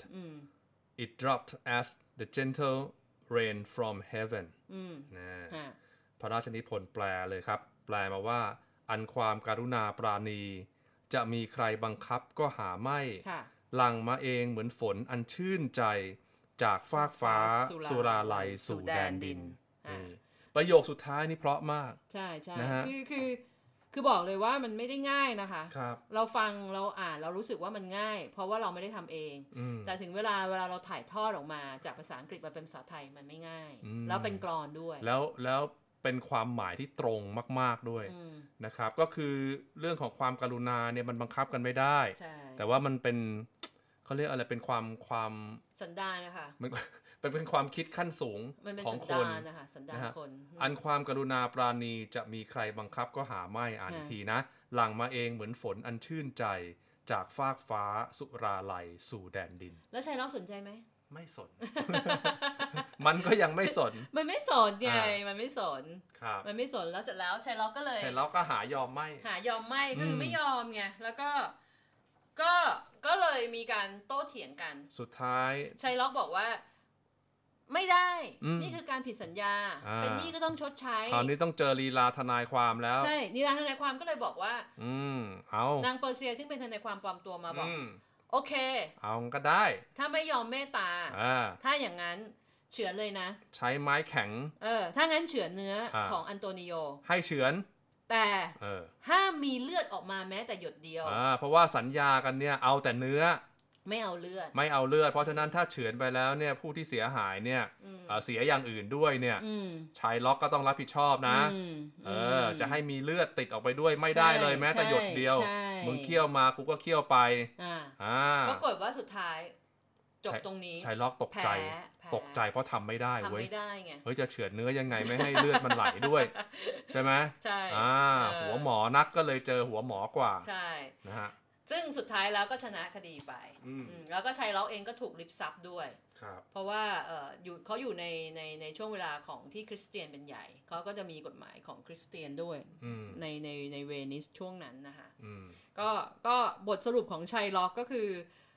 it dropped as the gentle rain from heaven นะพระราชนิพนธ์แปลเลยครับแปลมาว่าอันความกรุณาปราณีจะมีใครบังคับก็หาไม่หลั่งมาเองเหมือนฝนอันชื่นใจจากฟากฟ้าสุราลัยสู่แดนดินประโยคสุดท้ายนี่เพราะมากใช่ใช่คือบอกเลยว่ามันไม่ได้ง่ายนะคะเราฟังเราอ่านเรารู้สึกว่ามันง่ายเพราะว่าเราไม่ได้ทำเองแต่ถึงเวลาเราถ่ายทอดออกมาจากภาษาอังกฤษมาเป็นภาษาไทยมันไม่ง่ายแล้วเป็นกลอนด้วยแล้วเป็นความหมายที่ตรงมากๆด้วยนะครับก็คือเรื่องของความกรุณาเนี่ยมันบังคับกันไม่ได้แต่ว่ามันเป็นเขาเรียกอะไรเป็นความสันดานนะคะเป็นความคิดขั้นสูงของคนนะคะสันดานคนอันความกรุณาปราณีจะมีใครบังคับก็หาไม่อ่านอีกทีนะหลั่งมาเองเหมือนฝนอันชื่นใจจากฟากฟ้าสุราลัยสู่แดนดินแล้วชัยล็อกสนใจไหมไม่สน มันก็ยังไม่สนมันไม่สนไงมันไม่สนมันไม่สนแล้วเสร็จแล้วชัยล็อกก็เลยชัยล็อกก็หายอมไม่คือไม่ยอมไงแล้วก็เลยมีการโต้เถียงกันสุดท้ายชัยล็อกบอกว่าไม่ได้นี่คือการผิดสัญญาเป็นหนี้ก็ต้องชดใช้คราวนี้ต้องเจอลีลาทนายความแล้วใช่ลีลาทนายความก็เลยบอกว่านางเปอร์เซียซึ่งเป็นทนายความปลอมตัวมาบอกโอเคเอาก็ได้ถ้าไม่ยอมเมตตาถ้าอย่างนั้นเฉือนเลยนะใช้ไม้แข็งถ้างั้นเฉือนเนื้อของอันโตนิโอให้เฉือนแต่ห้ามมีเลือดออกมาแม้แต่หยดเดียวเพราะว่าสัญญากันเนี่ยเอาแต่เนื้อไม่เอาเลือดเพราะฉะนั้นถ้าเฉือนไปแล้วเนี่ยผู้ที่เสียหายเนี่ยเสียอย่างอื่นด้วยเนี่ยชัยล็อกก็ต้องรับผิดชอบนะจะให้มีเลือดติดออกไปด้วยไม่ได้เลยแม้แต่หยดเดียวมึงเคี่ยวมากูก็เคี่ยวไปปรากฏว่าสุดท้ายจบตรงนี้ชัยล็อกตกใจเพราะทำไม่ได้เว้ยเฮ้ยจะเฉือนเนื้อยังไงไม่ให้เลือดมันไหลด้วยใช่ไหมใช่หัวหมอนักก็เลยเจอหัวหมอกว่าใช่นะฮะซึ่งสุดท้ายแล้วก็ชนะคดีไปแล้วก็ชัยล็อกเองก็ถูกริบทรัพย์ด้วยเพราะว่าเขาอยู่ในช่วงเวลาของที่คริสเตียนเป็นใหญ่เขาก็จะมีกฎหมายของคริสเตียนด้วยในเวนิสช่วงนั้นนะคะก็บทสรุปของชัยล็อกก็คือ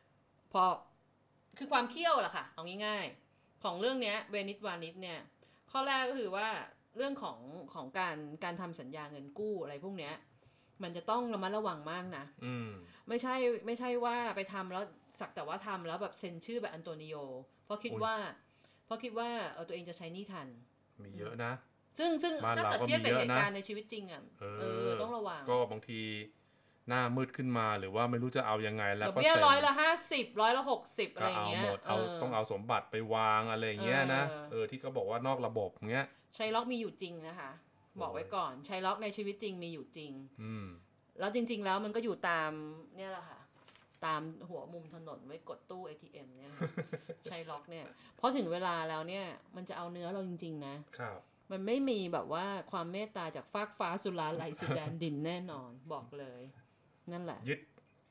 คือความเขี้ยวแหละค่ะเอาง่ายๆของเรื่องนี้เวนิสวานิสเนี่ยข้อแรกก็คือว่าเรื่องของการทำสัญญาเงินกู้อะไรพวกเนี้ยมันจะต้องระมัดระวังมากนะไม่ใช่ว่าไปทำแล้วสักแต่ว่าทำแล้วแบบเซ็นชื่อแบบอันโตนิโอเพราะคิดว่าตัวเองจะใช้หนี้ทันมีเยอะนะซึ่งถ้าเกิดเทียบกับเหตุการณ์ในชีวิตจริงอ่ะต้องระวังก็บางทีหน้ามืดขึ้นมาหรือว่าไม่รู้จะเอายังไงแล้วก็เบี้ย150 160อะไรอย่างเงี้ยต้องเอาสมบัติไปวางอะไรอย่างเงี้ยนะที่เขาบอกว่านอกระบบเงี้ยชัยล็อกมีอยู่จริงนะคะบอกไว้ก่อนชัยล็อกในชีวิตจริงมีอยู่จริงแล้วจริงๆแล้วมันก็อยู่ตามเนี่ยแหละค่ะตามหัวมุมถนนไว้กดตู้ ATM เนี่ยชัยล็อกเนี่ยเพราะถึงเวลาแล้วเนี่ยมันจะเอาเนื้อเราจริงๆนะครับมันไม่มีแบบว่าความเมตตาจากฟากฟ้าสุราลัยสุดแดนดินแน่นอนบอกเลยนั่นแหละยึด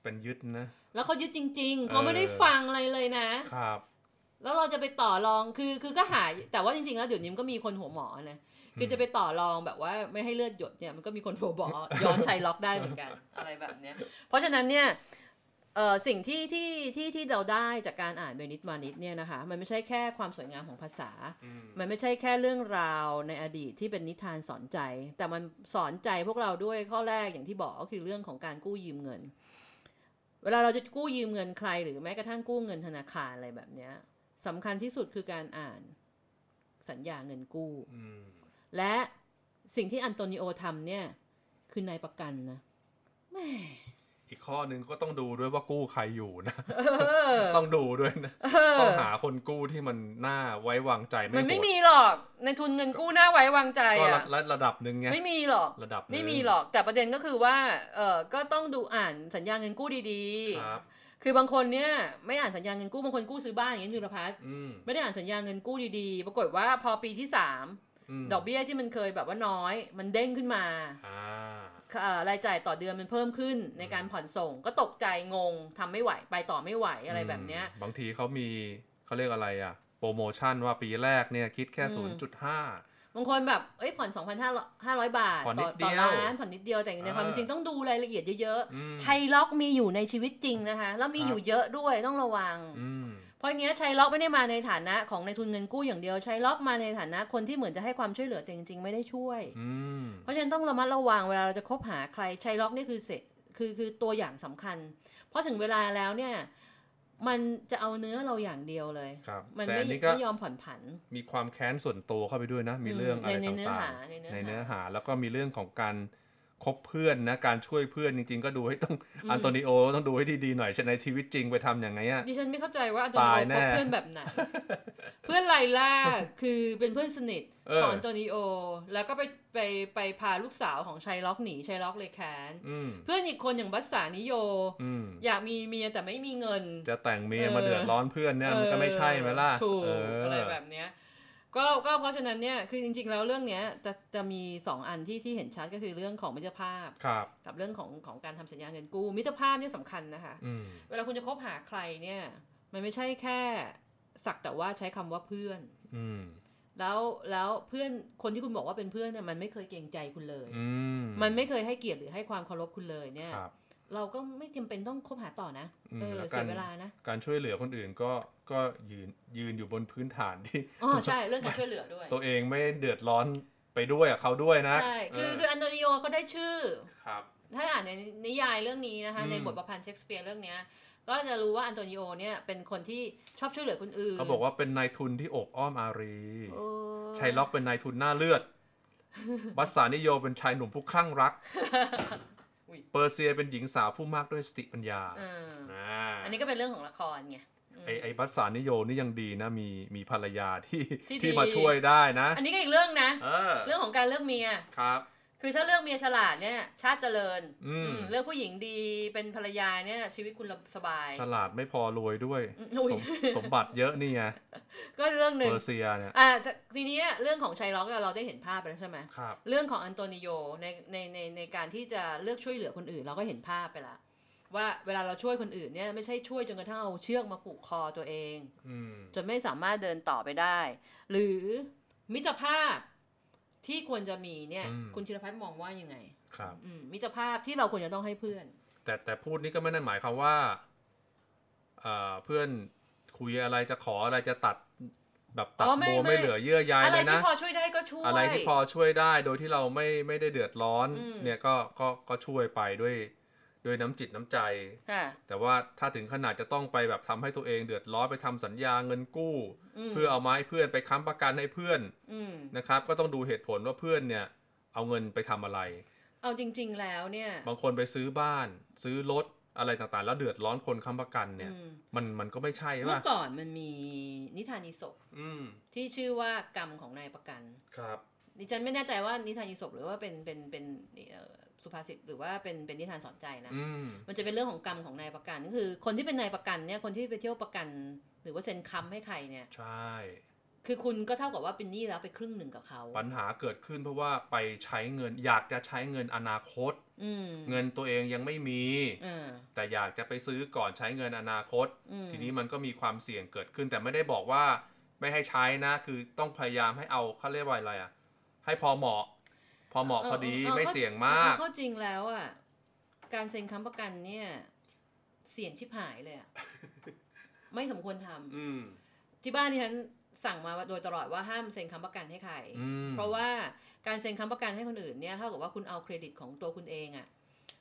เป็นยึดนะแล้วเขายึดจริงๆเขาไม่ได้ฟังอะไรเลยนะครับแล้วเราจะไปต่อรองคือก็หาแต่ว่าจริงๆแล้วเดี๋ยวนี้มันก็มีคนหัวหมอนะคือจะไปต่อรองแบบว่าไม่ให้เลือดหยดเนี่ยมันก็มีคนหัวหมอย้อนชัยล็อกได้เหมือนกันอะไรแบบเนี้ยเพราะฉะนั้นเนี่ยสิ่งที่เราได้จากการอ่านเบนิตมานิดเนี่ยนะคะมันไม่ใช่แค่ความสวยงามของภาษามันไม่ใช่แค่เรื่องราวในอดีตที่เป็นนิทานสอนใจแต่มันสอนใจพวกเราด้วยข้อแรกอย่างที่บอกก็คือเรื่องของการกู้ยืมเงินเวลาเราจะกู้ยืมเงินใครหรือแม้กระทั่งกู้เงินธนาคารอะไรแบบเนี้ยสำคัญที่สุดคือการอ่านสัญญาเงินกู้และสิ่งที่อันโตนิโอทำเนี่ยคือนายประกันนะแม่อีกข้อนึงก็ต้องดูด้วยว่ากู้ใครอยู่นะต้องดูด้วยนะต้องหาคนกู้ที่มันน่าไว้วางใจมันไม่มีหรอกในทุนเงินกู้น่าไว้วางใจอ่ะระดับนึงไงไม่มีหรอกระดับไม่มีหรอกแต่ประเด็นก็คือว่าก็ต้องดูอ่านสัญญาเงินกู้ดีๆคือบางคนเนี่ยไม่อ่านสัญญาเงินกู้บางคนกู้ซื้อบ้านอย่างนี้จุลภัทรไม่ได้อ่านสัญญาเงินกู้ดีๆปรากฏว่าพอปีที่3ดอกเบี้ยที่มันเคยแบบว่าน้อยมันเด้งขึ้นมารายจ่ายต่อเดือนมันเพิ่มขึ้นในการผ่อนส่งก็ตกใจงงทำไม่ไหวไปต่อไม่ไหวอะไรแบบเนี้ยบางทีเขาเรียกอะไรอ่ะโปรโมชั่นว่าปีแรกเนี่ยคิดแค่ 0.5 บางคนแบบผ่อน 2,500 บาทต่อล้านผ่อนนิดเดียวแต่ในความจริงต้องดูรายละเอียดเยอะๆชัยล็อกมีอยู่ในชีวิตจริงนะคะแล้วมีอยู่เยอะด้วยต้องระวังเพราะงี้ชัยล็อกไม่ได้มาในฐานะของในทุนเงินกู้อย่างเดียวชัยล็อกมาในฐานะคนที่เหมือนจะให้ความช่วยเหลือแต่จริงๆไม่ได้ช่วยเพราะฉะนั้นต้องระมัดระวังเวลาเราจะคบหาใครชัยล็อกนี่คือตัวอย่างสำคัญเพราะถึงเวลาแล้วเนี่ยมันจะเอาเนื้อเราอย่างเดียวเลยมันไม่ยอมผ่อนผันมีความแค้นส่วนตัวเข้าไปด้วยนะมีเรื่องอะไรต่างๆในเนื้อหาแล้วก็มีเรื่องของการคบเพื่อนนะการช่วยเพื่อนจริงๆก็ดูให้ต้องอันโตนิโอต้องดูให้ดีๆหน่อยในชีวิตจริงไปทำอย่างไงอ่ะดิฉันไม่เข้าใจว่าอันโตนิโอคบเพื่อนแบบไหนเพื่อนไลล่าคือเป็นเพื่อนสนิทของอันโตนิโอแล้วก็ไปพาลูกสาวของชัยล็อกหนีชัยล็อกเลยแค้นเพื่อนอีกคนอย่างบัสสานิโยอยากมีเมียแต่ไม่มีเงินจะแต่งเมียมาเดือดร้อนเพื่อนเนี่ยมันก็ไม่ใช่ไหมล่ะถูกอะไรแบบเนี้ยก็เพราะฉะนั้นเนี่ยคือจริงๆแล้วเรื่องเนี้ยจะมี2อันที่เห็นชัดก็คือเรื่องของมิตรภาพกับเรื่องของการทำสัญญาเงินกู้มิตรภาพเนี่ยสำคัญนะคะเวลาคุณจะคบหาใครเนี่ยมันไม่ใช่แค่สักแต่ว่าใช้คำว่าเพื่อนแล้วเพื่อนคนที่คุณบอกว่าเป็นเพื่อนเนี่ยมันไม่เคยเกรงใจคุณเลยมันไม่เคยให้เกียรติหรือให้ความเคารพคุณเลยเนี่ยเราก็ไม่จำเป็นต้องคบหาต่อนะเสียเวลานะการช่วยเหลือคนอื่นก็ยืนอยู่บนพื้นฐานที่ใช่เรื่องการช่วยเหลือด้วยตัวเองไม่เดือดร้อนไปด้วยเขาด้วยนะใช่คืออันโตนิโอเขาได้ชื่อถ้าอ่านในนิยายเรื่องนี้นะคะในบทประพันธ์เชคสเปียร์เรื่องนี้ก็จะรู้ว่าอันโตนิโอเนี่ยเป็นคนที่ชอบช่วยเหลือคนอื่นเขาบอกว่าเป็นนายทุนที่อบอ้อมอารีชัยล็อกเป็นนายทุนหน้าเลือดบัสสานิโยเป็นชายหนุ่มผู้คลั่งรักเปอร์เซียเป็นหญิงสาวผู้มากด้วยสติปัญญาอันนี้ก็เป็นเรื่องของละครไงไอ้บัสสานิโยนี่ยังดีนะมีภรรยาที่มาช่วยได้นะอันนี้ก็อีกเรื่องนะเรื่องของการเลือกเมียครับคือถ้าเลือกเมียฉลาดเนี่ยชาติเจริญเลือกผู้หญิงดีเป็นภรรยาเนี่ยชีวิตคุณสบายฉลาดไม่พอรวยด้วยสมบัติเยอะนี่ไงก็เรื่องหนึ่งเปอร์เซียเนี่ยทีนี้เรื่องของชัยล็อกเราได้เห็นภาพไปแล้วใช่ไหมเรื่องของอันโตนิโอในการที่จะเลือกช่วยเหลือคนอื่นเราก็เห็นภาพไปละว่าเวลาเราช่วยคนอื่นเนี่ยไม่ใช่ช่วยจนกระทั่งเอาเชือกมาผูกคอตัวเองจนไม่สามารถเดินต่อไปได้หรือมิตรภาพที่ควรจะมีเนี่ยคุณธีรพัฒน์มองว่ายังไงครับมิตรภาพที่เราควรจะต้องให้เพื่อนแต่พูดนี้ก็ไม่ได้หมายความว่าเพื่อนคุยอะไรจะขออะไรจะตัดแบบตัดโบไม่เหลือเยื่อใยเลยนะอะไรที่พอช่วยได้ก็ช่วยอะไรที่พอช่วยได้โดยที่เราไม่ได้เดือดร้อนเนี่ยก็ช่วยไปด้วยน้ำจิตน้ำใจแต่ว่าถ้าถึงขนาดจะต้องไปแบบทำให้ตัวเองเดือดร้อนไปทำสัญญาเงินกู้เพื่อเอามาให้เพื่อนไปค้ำประกันให้เพื่อนนะครับก็ต้องดูเหตุผลว่าเพื่อนเนี่ยเอาเงินไปทำอะไรเอาจริงๆแล้วเนี่ยบางคนไปซื้อบ้านซื้อรถอะไรต่างๆแล้วเดือดร้อนคนค้ำประกันเนี่ยมันก็ไม่ใช่ป่ะเมื่อก่อนมันมีนิทานอีสปที่ชื่อว่ากรรมของนายประกันครับดิฉันไม่แน่ใจว่านิทานอีสปหรือว่าเป็นสุภาษิตหรือว่าเป็นนิทานสอนใจนะมันจะเป็นเรื่องของกรรมของนายประกันก็คือคนที่เป็นนายประกันเนี่ยคนที่ไปเที่ยวประกันหรือว่าเซ็นค้ำให้ใครเนี่ยใช่คือคุณก็เท่ากับว่าเป็นหนี้แล้วไปครึ่งหนึ่งกับเขาปัญหาเกิดขึ้นเพราะว่าไปใช้เงินอยากจะใช้เงินอนาคตเงินตัวเองยังไม่มีแต่อยากจะไปซื้อก่อนใช้เงินอนาคตทีนี้มันก็มีความเสี่ยงเกิดขึ้นแต่ไม่ได้บอกว่าไม่ให้ใช้นะคือต้องพยายามให้เอาเขาเรียกว่าอะไรอ่ะให้พอเหมาะพอดีไม่เสี่ยงมากเพราะจริงแล้วอ่ะการเซ็นค้ำประกันเนี่ยเสี่ยงชิบหายเลยอ่ะ ไม่สมควรทำที่บ้านที่ฉันสั่งมาโดยตลอดว่าห้ามเซ็นค้ำประกันให้ใครเพราะว่าการเซ็นค้ำประกันให้คนอื่นเนี่ยเท่ากับว่าคุณเอาเครดิตของตัวคุณเองอ่ะ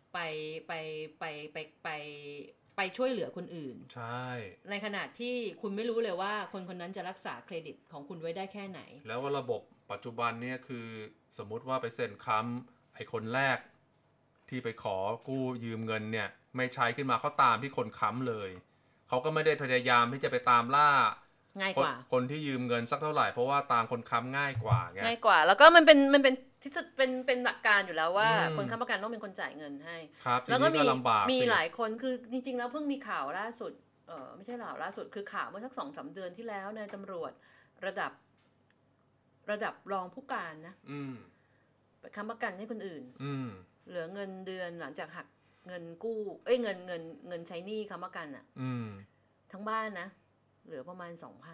ไปช่วยเหลือคนอื่นใช่ในขณะที่คุณไม่รู้เลยว่าคนคนนั้นจะรักษาเครดิตของคุณไว้ได้แค่ไหนแล้วว่าระบบปัจจุบันเนี่ยคือสมมุติว่าไปเซ็นค้ำไอ้คนแรกที่ไปขอกู้ยืมเงินเนี่ยไม่ใช้ขึ้นมาเขาตามที่คนค้ำเลยเขาก็ไม่ได้พยายามที่จะไปตามล่าง่ายกว่าคนที่ยืมเงินสักเท่าไหร่เพราะว่าตามคนค้ำง่ายกว่าไงง่ายกว่าแล้วก็มันเป็นที่สุดเป็นหลักการอยู่แล้วว่าคนค้ำประกันต้องเป็นคนจ่ายเงินให้แล้วก็มีหลายคนคือจริงๆแล้วเพิ่งมีข่าวล่าสุดไม่ใช่ข่าวล่าสุดคือข่าวเมื่อสัก 2-3 เดือนที่แล้วนายตำรวจระดับรองผู้การนะไปค้ำประกันให้คนอื่นเหลือเงินเดือนหลังจากหักเงินกู้เงินใช้หนี้ค้ำประกันอ่ะทั้งบ้านนะเหลือประมาณ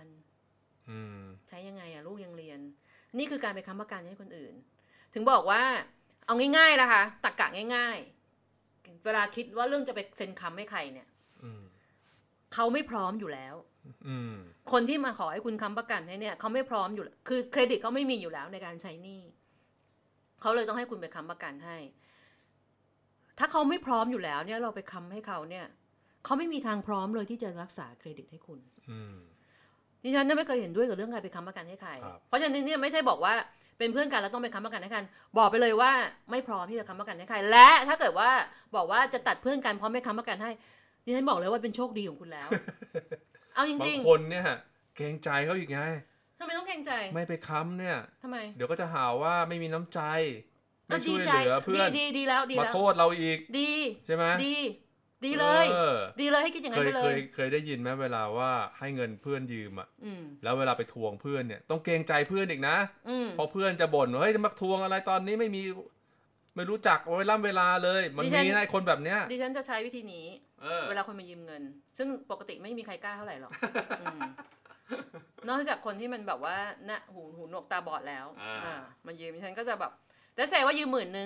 2,000 ใช้ยังไงอะลูกยังเรียนนี่คือการไปค้ำประกันให้คนอื่นถึงบอกว่าเอาง่ายๆนะคะตรรกะง่ายๆเวลาคิดว่าเรื่องจะไปเซ็นค้ำให้ใครเนี่ยเขาไม่พร้อมอยู่แล้วคนที่มาขอให้คุณค้ำประกันให้เนี่ยเขาไม่พร้อมอยู่คือเครดิตเขาไม่มีอยู่แล้วในการใช้หนี้เขาเลยต้องให้คุณไปค้ำประกันให้ถ้าเขาไม่พร้อมอยู่แล้วเนี่ยเราไปค้ำให้เขาเนี่ยเขาไม่มีทางพร้อมเลยที่จะรักษาเครดิตให้คุณดิฉันไม่เคยเห็นด้วยกับเรื่องการไปค้ำประกันให้ใครเพราะฉะนั้นเนี่ยไม่ใช่บอกว่าเป็นเพื่อนกันแล้วต้องไปค้ำประกันให้กันบอกไปเลยว่าไม่พร้อมที่จะค้ำประกันให้ใครและถ้าเกิดว่าบอกว่าจะตัดเพื่อนกันเพราะไม่ค้ำประกันให้ดิฉันบอกเลยว่าเป็นโชคดีของคุณแล้ว เอาจริงๆบางคนเนี่ยเกรงใจเขาอีกไงทำไมต้องเกรงใจไม่ไปค้ำเนี่ยทำไมเดี๋ยวก็จะหาว่าไม่มีน้ำใจไม่ช่วยเหลือเพื่อนดีแล้วมาโทษเราอีกดีใช่ไหมดีเลยดีเลยให้คิดอย่างนั้นไปเลยเคยได้ยินไหมเวลาว่าให้เงินเพื่อนยืมแล้วเวลาไปทวงเพื่อนเนี่ยต้องเกรงใจเพื่อนอีกนะเพราะเพื่อนจะบ่นว่าเฮ้ยจะมาทวงอะไรตอนนี้ไม่รู้จักเวลาเลยมันมีนะคนแบบเนี้ยดิฉันจะใช้วิธีนี้เวลาคนมายืมเงินซึ่งปกติไม่มีใครกล้าเท่าไหร่หรอกนอกจากคนที่มันแบบว่าหน้าหูหนวกตาบอดแล้วมายืมดิฉันก็จะแบบแต่เสียว่ายืม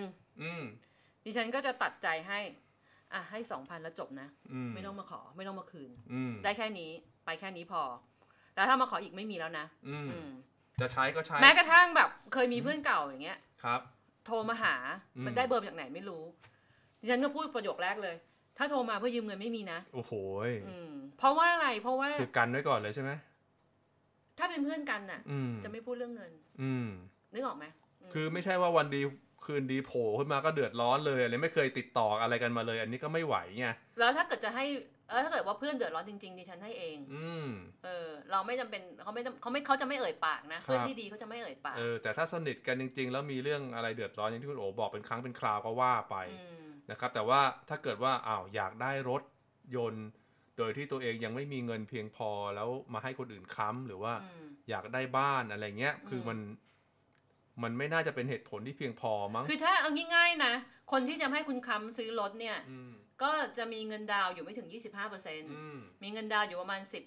10,000ดิฉันก็จะตัดใจให้ 2,000 แล้วจบนะไม่ต้องมาขอไม่ต้องมาคืนได้แค่นี้ไปแค่นี้พอแล้วถ้ามาขออีกไม่มีแล้วนะจะใช้ก็ใช้แม้กระทั่งแบบเคยมีเพื่อนเก่าอย่างเงี้ยครับโทรมาหามันได้เบอร์จากไหนไม่รู้ดิฉันก็พูดประโยคแรกเลยถ้าโทรมาเพื่อยืมเงินไม่มีนะโอ้โหเพราะว่าอะไรเพราะว่าคือกันไว้ก่อนเลยใช่ไหมถ้าเป็นเพื่อนกันน่ะจะไม่พูดเรื่องเงินนึกออกไหมคือไม่ใช่ว่าวันดีคืนดีโผล่ขึ้นมาก็เดือดร้อนเลยอะไรไม่เคยติดต่ออะไรกันมาเลยอันนี้ก็ไม่ไหวไงแล้วถ้าเกิดจะให้ถ้าเกิดว่าเพื่อนเดือดร้อนจริงๆดิฉันให้เองเราไม่จำเป็นเขาจะไม่เอ่ยปากนะเพื่อนที่ดีเขาจะไม่เอ่ยปากแต่ถ้าสนิทกันจริงๆแล้วมีเรื่องอะไรเดือดร้อนอย่างที่คุณโอ๋บอกเป็นครั้งเป็นคราวก็ว่าไปนะครับแต่ว่าถ้าเกิดว่าอยากได้รถยนต์โดยที่ตัวเองยังไม่มีเงินเพียงพอแล้วมาให้คนอื่นค้ำหรือว่าอยากได้บ้านอะไรเงี้ยคือมันไม่น่าจะเป็นเหตุผลที่เพียงพอมั้งคือถ้าเอาง่ายๆนะคนที่จะให้คุณค้ำซื้อรถเนี่ยก็จะมีเงินดาวอยู่ไม่ถึง 25% มีเงินดาวอยู่ประมาณ 10%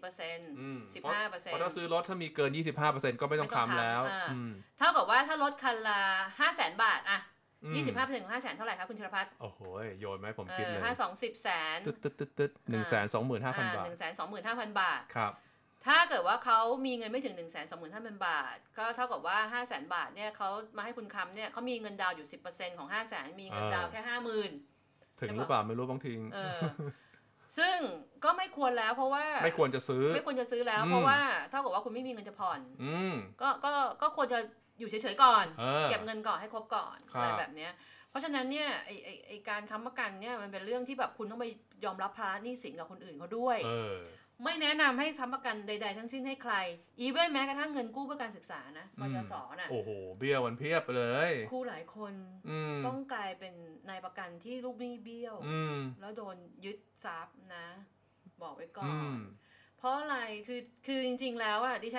15% เพราะถ้าซื้อรถถ้ามีเกิน 25% ก็ไม่ต้องค้ำแล้วเท่ากับว่าถ้ารถคันละ 500,000 บาทอะ 25% ของ 500,000 เท่าไหร่ครับคุณธีรพัฒน์โอ้โหโยนไหมผมคิดเลย 5-2-10 แสน 125,000 บาท 125,000 บาทครับถ้าเกิดว่าเขามีเงินไม่ถึง 125,000 บาทก็เท่ากับว่า 500,000 บาทเนี่ยเขามาให้คุณค้ำเนี่ยเขามีเงินดาวอยู่ 10% ของ 500,000 มีเงินดาวแค่ 50,000 ถึงหรือเปล่าไม่รู้บางทีซึ่งก็ไม่ควรแล้วเพราะว่าไม่ควรจะซื้อแล้วเพราะว่าเท่ากับว่าคุณไม่มีเงินจะผ่อนก็ควรจะอยู่เฉยๆก่อนเก็บเงินก่อนให้ครบก่อนอะไรแบบนี้เพราะฉะนั้นเนี่ยไอการค้ำประกันเนี่ยมันเป็นเรื่องที่แบบคุณต้องไปยอมรับภาระหนี้สินกับคนอื่นเขาด้วยไม่แนะนำให้ค้ำประกันใดๆทั้งสิ้นให้ใครอีเวนแม้กระทั่งเงินกู้เพื่อการศึกษานะกยศน่ะโอ้โหเบี้ยวันเพียบเลยครูหลายคนต้องกลายเป็นนายประกันที่ลูกหนี้เบี้ยวแล้วโดนยึดทรัพย์นะบอกไว้ก่อนเพราะอะไรคือจริงๆแล้วอ่ะดิฉัน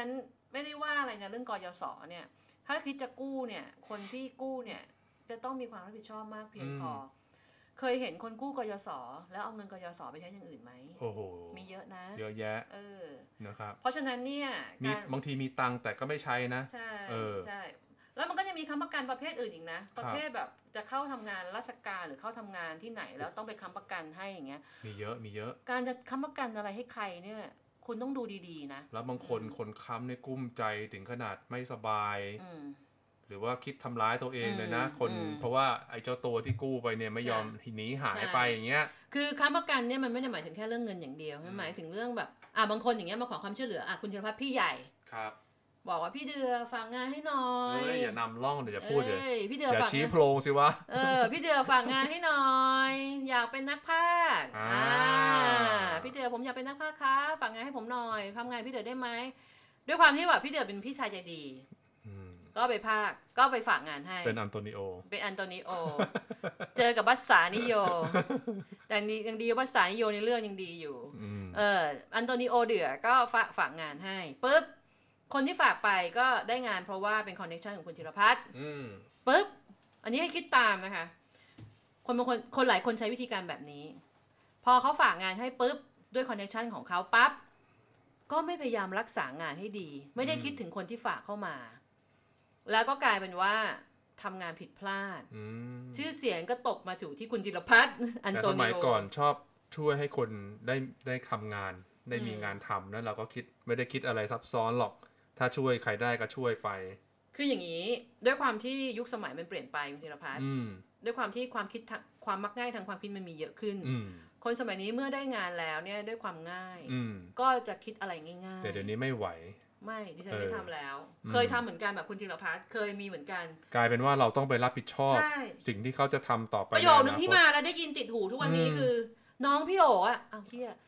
ไม่ได้ว่าอะไรนะเรื่องกยศเนี่ยถ้าคิดจะกู้เนี่ยคนที่กู้เนี่ยจะต้องมีความรับผิดชอบมากเพียงพอเคยเห็นคนกู้กยศแล้วเอาเงินกยศไปใช้อย่างอื่นไหมโอ้โหมีเยอะนะเยอะแยะนะครับเพราะฉะนั้นเนี่ยบางทีมีตังค์แต่ก็ไม่ใช้นะใช่ใช่แล้วมันก็จะมีค้ำประกันประเภทอื่นอีกนะประเภทแบบจะเข้าทำงานราชการหรือเข้าทำงานที่ไหนแล้วต้องไปค้ำประกันให้อย่างเงี้ยมีเยอะการจะค้ำประกันอะไรให้ใครเนี่ยคุณต้องดูดีๆนะแล้วบางคนค้ำเนี่ยกุ้มใจถึงขนาดไม่สบายหรือว่าคิดทำร้ายตัวเองเลยนะคนเพราะว่าไอ้เจ้าตัวที่กู้ไปเนี่ยไม่ยอมหนีหายไปอย่างเงี้ยคือค้ำประกันเนี่ยมันไม่ได้หมายถึงแค่เรื่องเงินอย่างเดียวมันหมายถึงเรื่องแบบบางคนอย่างเงี้ยมาขอความช่วยเหลือคุณธีรพัฒน์พี่ใหญ่ครับบอกว่าพี่เดือฝากงานให้หน่อยอย่านำร่องเดี๋ยวจะพูดเลยพี่เดืออย่าชี้โพรงสิวะพี่เดือฝากงานให้หน่อยอยากเป็นนักพากย์พี่เดือผมอยากเป็นนักพากย์ครับฝากงานให้ผมหน่อยทำงานพี่เดือได้ไหมด้วยความที่แบบพี่เดือเป็นพี่ชายใจดีก็ไปพากก็ไปฝากงานให้เป็นอันโตนิโอเจอกับบัสสานิโยแต่ยังดีบัสสานิโยในเรื่องยังดีอยู่อันโตนิโอเดือก็ฝากงานให้ปุ๊บคนที่ฝากไปก็ได้งานเพราะว่าเป็นคอนเนคชั่นของคุณธีรพัฒน์ปุ๊บอันนี้ให้คิดตามนะคะคนบางคนหลายคนใช้วิธีการแบบนี้พอเขาฝากงานให้ปุ๊บด้วยคอนเนคชั่นของเขาปั๊บก็ไม่พยายามรักษางานให้ดีไม่ได้คิดถึงคนที่ฝากเข้ามาแล้วก็กลายเป็นว่าทำงานผิดพลาดชื่อเสียงก็ตกมาสู่ที่คุณธีรพัฒน์อันโตนิโอแต่สมัยก่อนชอบช่วยให้คนได้ทำงานได้มีงานทำนั้นเราก็ไม่ได้คิดอะไรซับซ้อนหรอกถ้าช่วยใครได้ก็ช่วยไปคืออย่างนี้ด้วยความที่ยุคสมัยมันเปลี่ยนไปคุณธีรพัฒน์ด้วยความที่ความมักง่ายทางความคิดมันมีเยอะขึ้นคนสมัยนี้เมื่อได้งานแล้วเนี่ยด้วยความง่ายก็จะคิดอะไรง่ายๆแต่เดี๋ยวนี้ไม่ไหวไม่ดิฉันไม่ทำแล้วเคยทำเหมือนกันแบบคุณธีรพัฒน์เคยมีเหมือนกันกลายเป็นว่าเราต้องไปรับผิดชอบสิ่งที่เขาจะทำต่อไปประโยคนึงที่มาแล้วได้ยินติดหูทุกวันนี้คือน้องพี่โอ๋เอาเฮีย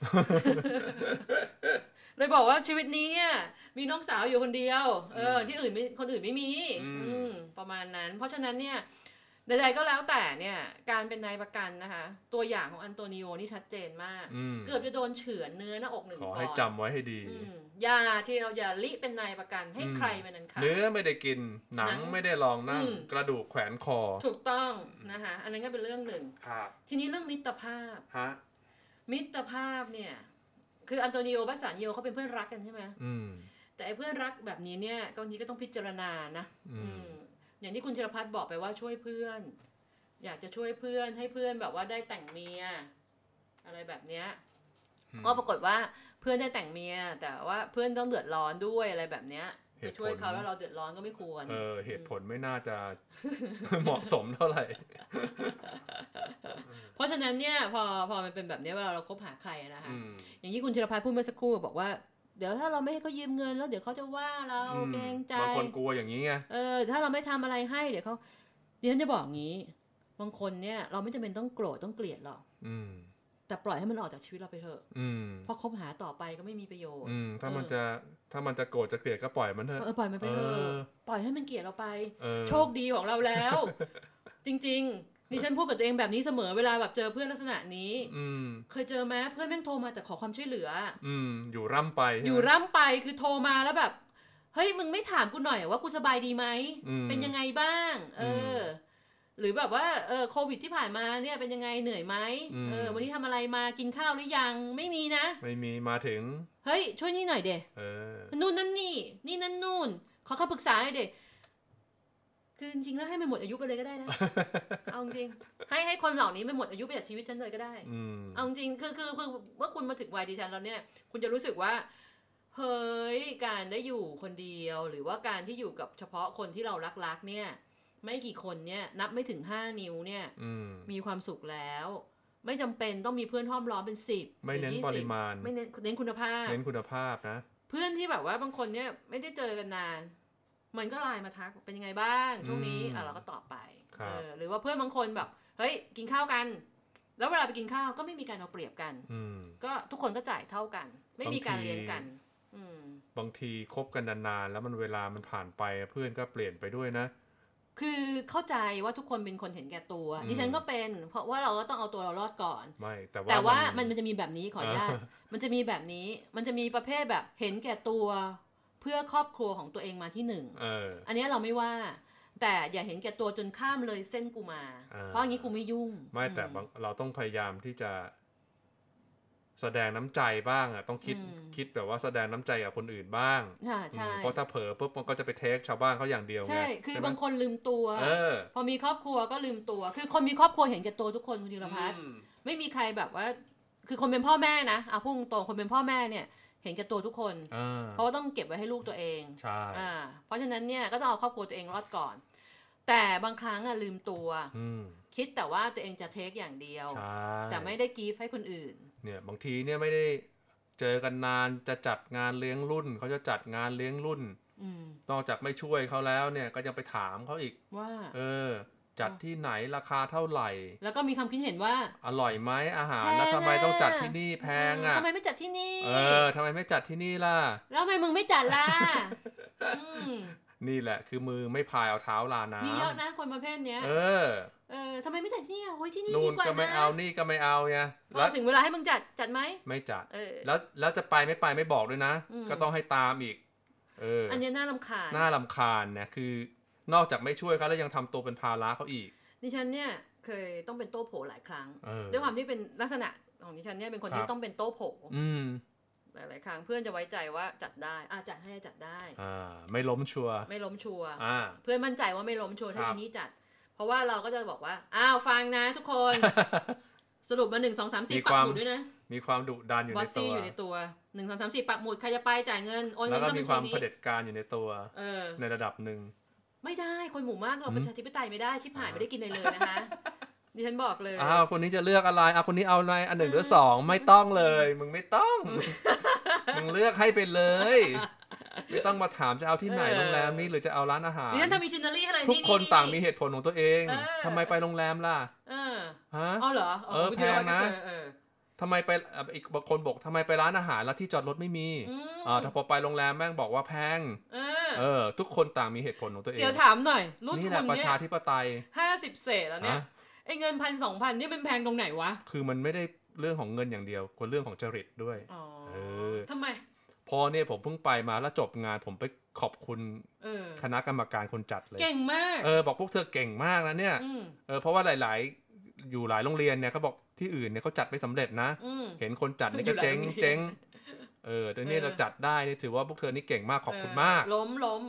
เลยบอกว่าชีวิตนี้เนี่ยมีน้องสาวอยู่คนเดียวที่อื่นไม่คนอื่นไม่มีประมาณนั้นเพราะฉะนั้นเนี่ยใดๆก็แล้วแต่เนี่ยการเป็นนายประกันนะคะตัวอย่างของอันโตนิโอนี่ชัดเจนมากเกือบจะโดนเฉือนเนื้อหน้าอก1 ปอนด์ขอให้จำไว้ให้ดีอย่าลิเป็นนายประกันให้ใครเป็นนั้นค่ะเนื้อไม่ได้กินหนังไม่ได้ลองนั่งกระดูกแขวนคอถูกต้องนะคะอันนั้นก็เป็นเรื่องหนึ่งทีนี้เรื่องมิตรภาพมิตรภาพเนี่ยคืออันโตนิโอบัสสานิโอเขาเป็นเพื่อนรักกันใช่ไหมแต่ไอ้เพื่อนรักแบบนี้เนี่ยบางทีก็ต้องพิจารณานะอย่างที่คุณธีรพัฒน์บอกไปว่าช่วยเพื่อนอยากจะช่วยเพื่อนให้เพื่อนแบบว่าได้แต่งเมียอะไรแบบเนี้ยก็ปรากฏว่าเพื่อนได้แต่งเมียแต่ว่าเพื่อนต้องเดือดร้อนด้วยอะไรแบบเนี้ยไปช่วยเขาแล้วเราเดือดร้อนก็ไม่ควรเหตุผลไม่น่าจะ เหมาะสมเท่าไหร่เพราะฉะนั้นเนี่ยพอมันเป็นแบบนี้เวลาเราคบหาใครนะคะอย่างที่คุณธีรพัฒน์พูดเมื่อสักครู่บอกว่าเดี๋ยวถ้าเราไม่ให้เขายืมเงินแล้วเดี๋ยวเขาจะว่าเราเกรงใจบางคนกลัวอย่างนี้ไงถ้าเราไม่ทำอะไรให้เดี๋ยวเขาดิฉันจะบอกงี้บางคนเนี่ยเราไม่จำเป็นต้องโกรธต้องเกลียดหรอกแต่ปล่อยให้มันออกจากชีวิตเราไปเถอะเพราะคบหาต่อไปก็ไม่มีประโยชน์ถ้ามันจะโกรธจะเกลียดก็ปล่อยมันเถอะปล่อยมันไปเถอะปล่อยให้มันเกลียดเราไปโชคดีของเราแล้ว จริงๆดิฉันพูดกับตัวเองแบบนี้เสมอเวลาแบบเจอเพื่อนลักษณะนี้เคยเจอไหมเพื่อนแม่งโทรมาแต่ขอความช่วยเหลืออยู่ร่ำไปคือโทรมาแล้วแบบเฮ้ยมึงไม่ถามกูหน่อยว่ากูสบายดีไหมเป็นยังไงบ้างหรือแบบว่าโควิดที่ผ่านมาเนี่ยเป็นยังไงเหนื่อยไหมวันนี้ทำอะไรมากินข้าวหรือยังไม่มีนะไม่มีมาถึงเฮ้ยช่วยนี่หน่อยเดนู่นนั่นนี่นั่นนู่นขอคำปรึกษาหน่อยเดคือจริงๆแล้วให้มันหมดอายุไปเลยก็ได้นะ เอาจริงให้คนเหล่านี้มันหมดอายุไปจากชีวิตฉันเลยก็ได้เอาจริงคือเมื่อคุณมาถึงวัยดิฉันแล้วเนี่ยคุณจะรู้สึกว่าเฮ้ยการได้อยู่คนเดียวหรือว่าการที่อยู่กับเฉพาะคนที่เรารักเนี่ยไม่กี่คนเนี่ยนับไม่ถึง5 นิ้วเนี่ยมีความสุขแล้วไม่จำเป็นต้องมีเพื่อนห้อมล้อมเป็น10 ไม่เน้นปริมาณไม่เน้นคุณภาพนะเพื่อนที่แบบว่าบางคนเนี่ยไม่ได้เจอกันนานมันก็ไลน์มาทักเป็นยังไงบ้างช่วงนี้เราก็ตอบไปหรือว่าเพื่อนบางคนแบบเฮ้ยกินข้าวกันแล้วเวลาไปกินข้าวก็ไม่มีการเอาเปรียบกันก็ทุกคนก็จ่ายเท่ากันไม่มีการเลี้ยงกันบางทีคบกันนานๆแล้วมันเวลามันผ่านไปเพื่อนก็เปลี่ยนไปด้วยนะคือเข้าใจว่าทุกคนเป็นคนเห็นแก่ตัวดิฉันก็เป็นเพราะว่าเราก็ต้องเอาตัวเรารอดก่อนไม่แต่ว่ามันจะมีแบบนี้ขออนุญาตมันจะมีแบบนี้มันจะมีประเภทแบบเห็นแก่ตัวเพื่อครอบครัวของตัวเองมาที่หนึ่ง อันนี้เราไม่ว่าแต่อย่าเห็นแก่ตัวจนข้ามเลยเส้นกูมาเพราะอย่างนี้กูไม่ยุ่งไม่แต่เราต้องพยายามที่จะแสดงน้ำใจบ้างอ่ะต้องคิดแบบว่าแสดงน้ำใจกับคนอื่นบ้างใช่เพราะถ้าเผลอปุ๊บมันก็จะไปเทคชาวบ้านเขาอย่างเดียวไงใช่คือบางคนลืมตัวพอมีครอบครัวก็ลืมตัวคือคนมีครอบครัวเห็นแก่ตัวทุกคนคุณธีรพัฒน์ไม่มีใครแบบว่าคือคนเป็นพ่อแม่นะพูดตรงคนเป็นพ่อแม่เนี่ยเห็นแก่ตัวทุกคนเพราะว่าต้องเก็บไว้ให้ลูกตัวเองใช่เพราะฉะนั้นเนี่ยก็ต้องเอาครอบครัวตัวเองรอดก่อนแต่บางครั้งลืมตัวคิดแต่ว่าตัวเองจะเทคอย่างเดียวแต่ไม่ได้กีฟให้คนอื่นเนี่ยบางทีเนี่ยไม่ได้เจอกันนานจะจัดงานเลี้ยงรุ่นเขาจะจัดงานเลี้ยงรุ่นนอกจากไม่ช่วยเขาแล้วเนี่ยก็ยังไปถามเขาอีกว่าจัดที่ไหนราคาเท่าไหร่แล้วก็มีความคิดเห็นว่าอร่อยไหมอาหารแล้วทำไมต้องจัดที่นี่แพงอ่ะทำไมไม่จัดที่นี่ทำไมไม่จัดที่นี่ล่ะแล้วทำไมมึงไม่จัดล่ะนี่แหละคือมือไม่พายเอาเท้าลาน้ำมีเยอะนะคนประเภทเนี้ยทำไมไม่จัดที่นี่โอ้ยที่นี่ดีกว่านะก็ไม่เอานี่ก็ไม่เอาไงแล้วถึงเวลาให้มึงจัดไหมไม่จัดแล้วจะไปไม่บอกด้วยนะก็ต้องให้ตามอีกอันนี้น่ารำคาญเนี่ยคือนอกจากไม่ช่วยเขาแล้วยังทำตัวเป็นภาระเขาอีกดิฉันเนี่ยเคยต้องเป็นโต้โผหลายครั้งด้วยความที่เป็นลักษณะของดิฉันเนี่ยเป็นคนที่ต้องเป็นโต้โผหลายครั้งเพื่อนจะไว้ใจว่าจัดได้จัดให้จัดได้ไม่ล้มชัวร์เพื่อนมั่นใจว่าไม่ล้มชัวร์ถ้าทีนี้จัดเพราะว่าเราก็จะบอกว่าฟังนะทุกคน สรุปมา1 2 3 4ปักหมุดด้วยนะมีความดุดันอยู่ในตัวอยู่ในตัว1 2 3 4ปักหมุดใครจะไปจ่ายเงินโอนเงินเข้าบัญชีนี้แล้วก็มีความเผด็จการอยู่ในตัวในระดับหนึ่งไม่ได้คนหมู่มากเราประชาธิปไตยไม่ได้ชิบหายไม่ได้กินเลยนะคะดิฉันบอกเลยคนนี้จะเลือกอะไรคนนี้เอาอะไรอัน1หรือ2ไม่ต้องเลยมึงไม่ต้องมึงเลือกให้ไปเลยไม่ต้องมาถามจะเอาที่ไหนโรงแรมนี้หรือจะเอาร้านอาหารนี่ท่านทำมิชชันนารีอะไรทุกคนต่างมีเหตุผลของตัวเองทำไมไปโรงแรมล่ะฮะอ๋อเหรอแพงนะทำไมไปอีกบางคนบอกทำไมไปร้านอาหารแล้วที่จอดรถไม่มีถ้าพอไปโรงแรมแม่งบอกว่าแพงทุกคนต่างมีเหตุผลของตัวเองเดี๋ยวถามหน่อยรุ่นคุณเนี่ยประชาธิปไตย 50 เศษแล้วเนี่ยไอ้เงิน 1,000-2,000 นี่เป็นแพงตรงไหนวะคือมันไม่ได้เรื่องของเงินอย่างเดียวคนเรื่องของจริตด้วยทำไมพอเนี่ยผมเพิ่งไปมาแล้วจบงานผมไปขอบคุณคณะกรรมการคนจัดเลยเก่งมากบอกพวกเธอเก่งมากนะเนี่ยเพราะว่าหลายอยู่หลายโรงเรียนเนี่ยเขาบอกที่อื่นเนี่ยเขาจัดไม่สำเร็จนะเห็นคนจัดเนี่ยก็เจ๊งเดี๋ยวนี้เราจัดได้นี่ถือว่าพวกเธอนี่เก่งมากขอบคุณมากล้ม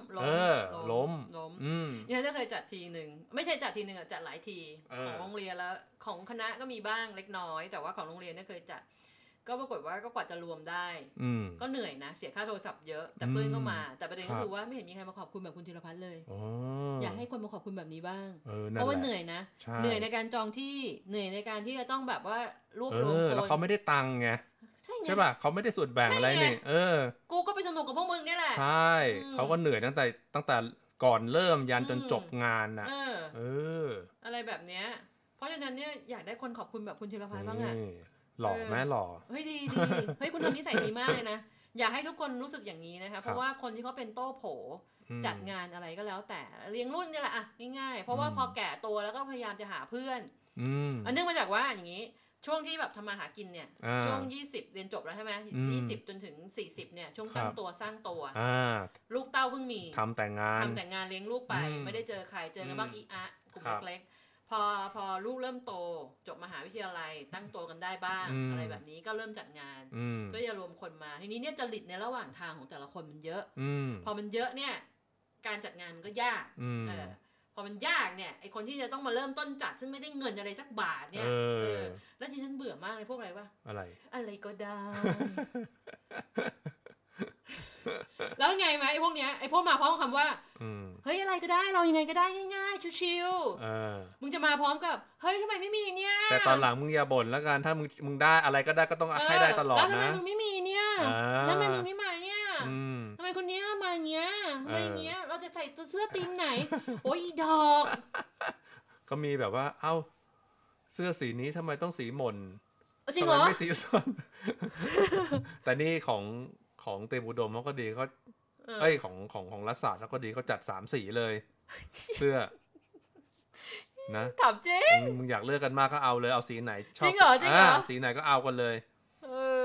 เนี่ยจะเคยจัดทีนึงไม่ใช่จัดทีนึงจัดหลายทีของโรงเรียนแล้วของคณะก็มีบ้างเล็กน้อยแต่ว่าของโรงเรียนเนี่ยเคยจัดก็ปรากฏว่าก็กว่าจะรวมได้ก็เหนื่อยนะเสียค่าโทรศัพท์เยอะแต่เพื่อนก็มาแต่ประเด็นก็คือว่าไม่เห็นมีใครมาขอบคุณแบบคุณธีรพัฒน์เลยอยากให้คนมาขอบคุณแบบนี้บ้างเพราะว่าเหนื่อยนะเหนื่อยในการจองที่เหนื่อยในการที่จะต้องแบบว่ารวบรวมคนแล้วเขาไม่ได้ตังค์ไงใช่ป่ะเขาไม่ได้ส่วนแบ่งอะไรนี่กูก็ไปสนุกกับพวกมึงนี่แหละใช่เขาก็เหนื่อยตั้งแต่ก่อนเริ่มยันจนจบงานน่ะอะไรแบบเนี้ยเพราะฉะนั้นเนี่ยอยากได้คนขอบคุณแบบคุณธีรพัฒน์บ้างอ่ะหล่อแม่หล่อเฮ้ยดีเฮ้ยคุณทำนิสัยดีมากเลยนะอยากให้ทุกคนรู้สึกอย่างนี้นะคะเพราะว่าคนที่เขาเป็นโต้โผจัดงานอะไรก็แล้วแต่เลี้ยงรุ่นนี่แหละง่ายๆเพราะว่าพอแก่ตัวแล้วก็พยายามจะหาเพื่อนอันเนื่องมาจากว่าอย่างนี้ช่วงที่แบบทำมาหากินเนี่ยช่วง20เรียนจบแล้วใช่ไหม20จนถึง40เนี่ยช่วงตั้งตัวสร้างตัวลูกเต้าเพิ่งมีทำแต่งงานเลี้ยงลูกไปไม่ได้เจอใครเจอกันบ้างกลุ่มเล็กพอลูกเริ่มโตจบมหาวิทยาลัยตั้งตัวกันได้บ้างอะไรแบบนี้ก็เริ่มจัดงานก็จะรวมคนมาทีนี้เนี่ยจริตในระหว่างทางของแต่ละคนมันเยอะพอมันเยอะเนี่ยการจัดงานมันก็ยากพอมันยากเนี่ยไอคนที่จะต้องมาเริ่มต้นจัดซึ่งไม่ได้เงินอะไรสักบาทเนี่ยแล้วที่ฉันเบื่อมากเลยพวกอะไรวะอะไรก็ได้ แล้วไงไหมไอ้พวกเนี้ยไอ้พวกมาพร้อมคำว่าเฮ้ยอะไรก็ได้เรายังไงก็ได้ง่ายๆชิวๆมึงจะมาพร้อมกับเฮ้ยทำไมไม่มีเนี่ยแต่ตอนหลังมึงอย่าบ่นแล้วกันถ้ามึงได้อะไรก็ได้ก็ต้องให้ได้ตลอดนะแล้วทำไมมึงไม่มีเนี่ยแล้วทำไมมึงไม่มาเนี่ยทำไมคนนี้มาเงี้ยทำไมเงี้ยเราจะใส่ตัวเสื้อทีมไหนโอ้ยดอกก็มีแบบว่าเอ้าเสื้อสีนี้ทำไมต้องสีหม่นจริงเหรอไม่สีส้มแต่นี่ของเตมอุดมเขาก็ดีเขาของรัฐศาสตร์เขาก็ดีเขาจัด3 สีเลยเสื้อนะถามจริงมึงอยากเลือกกันมากก็เอาเลยเอาสีไหนชอบจริงเหรอสีไหนก็เอากันเลย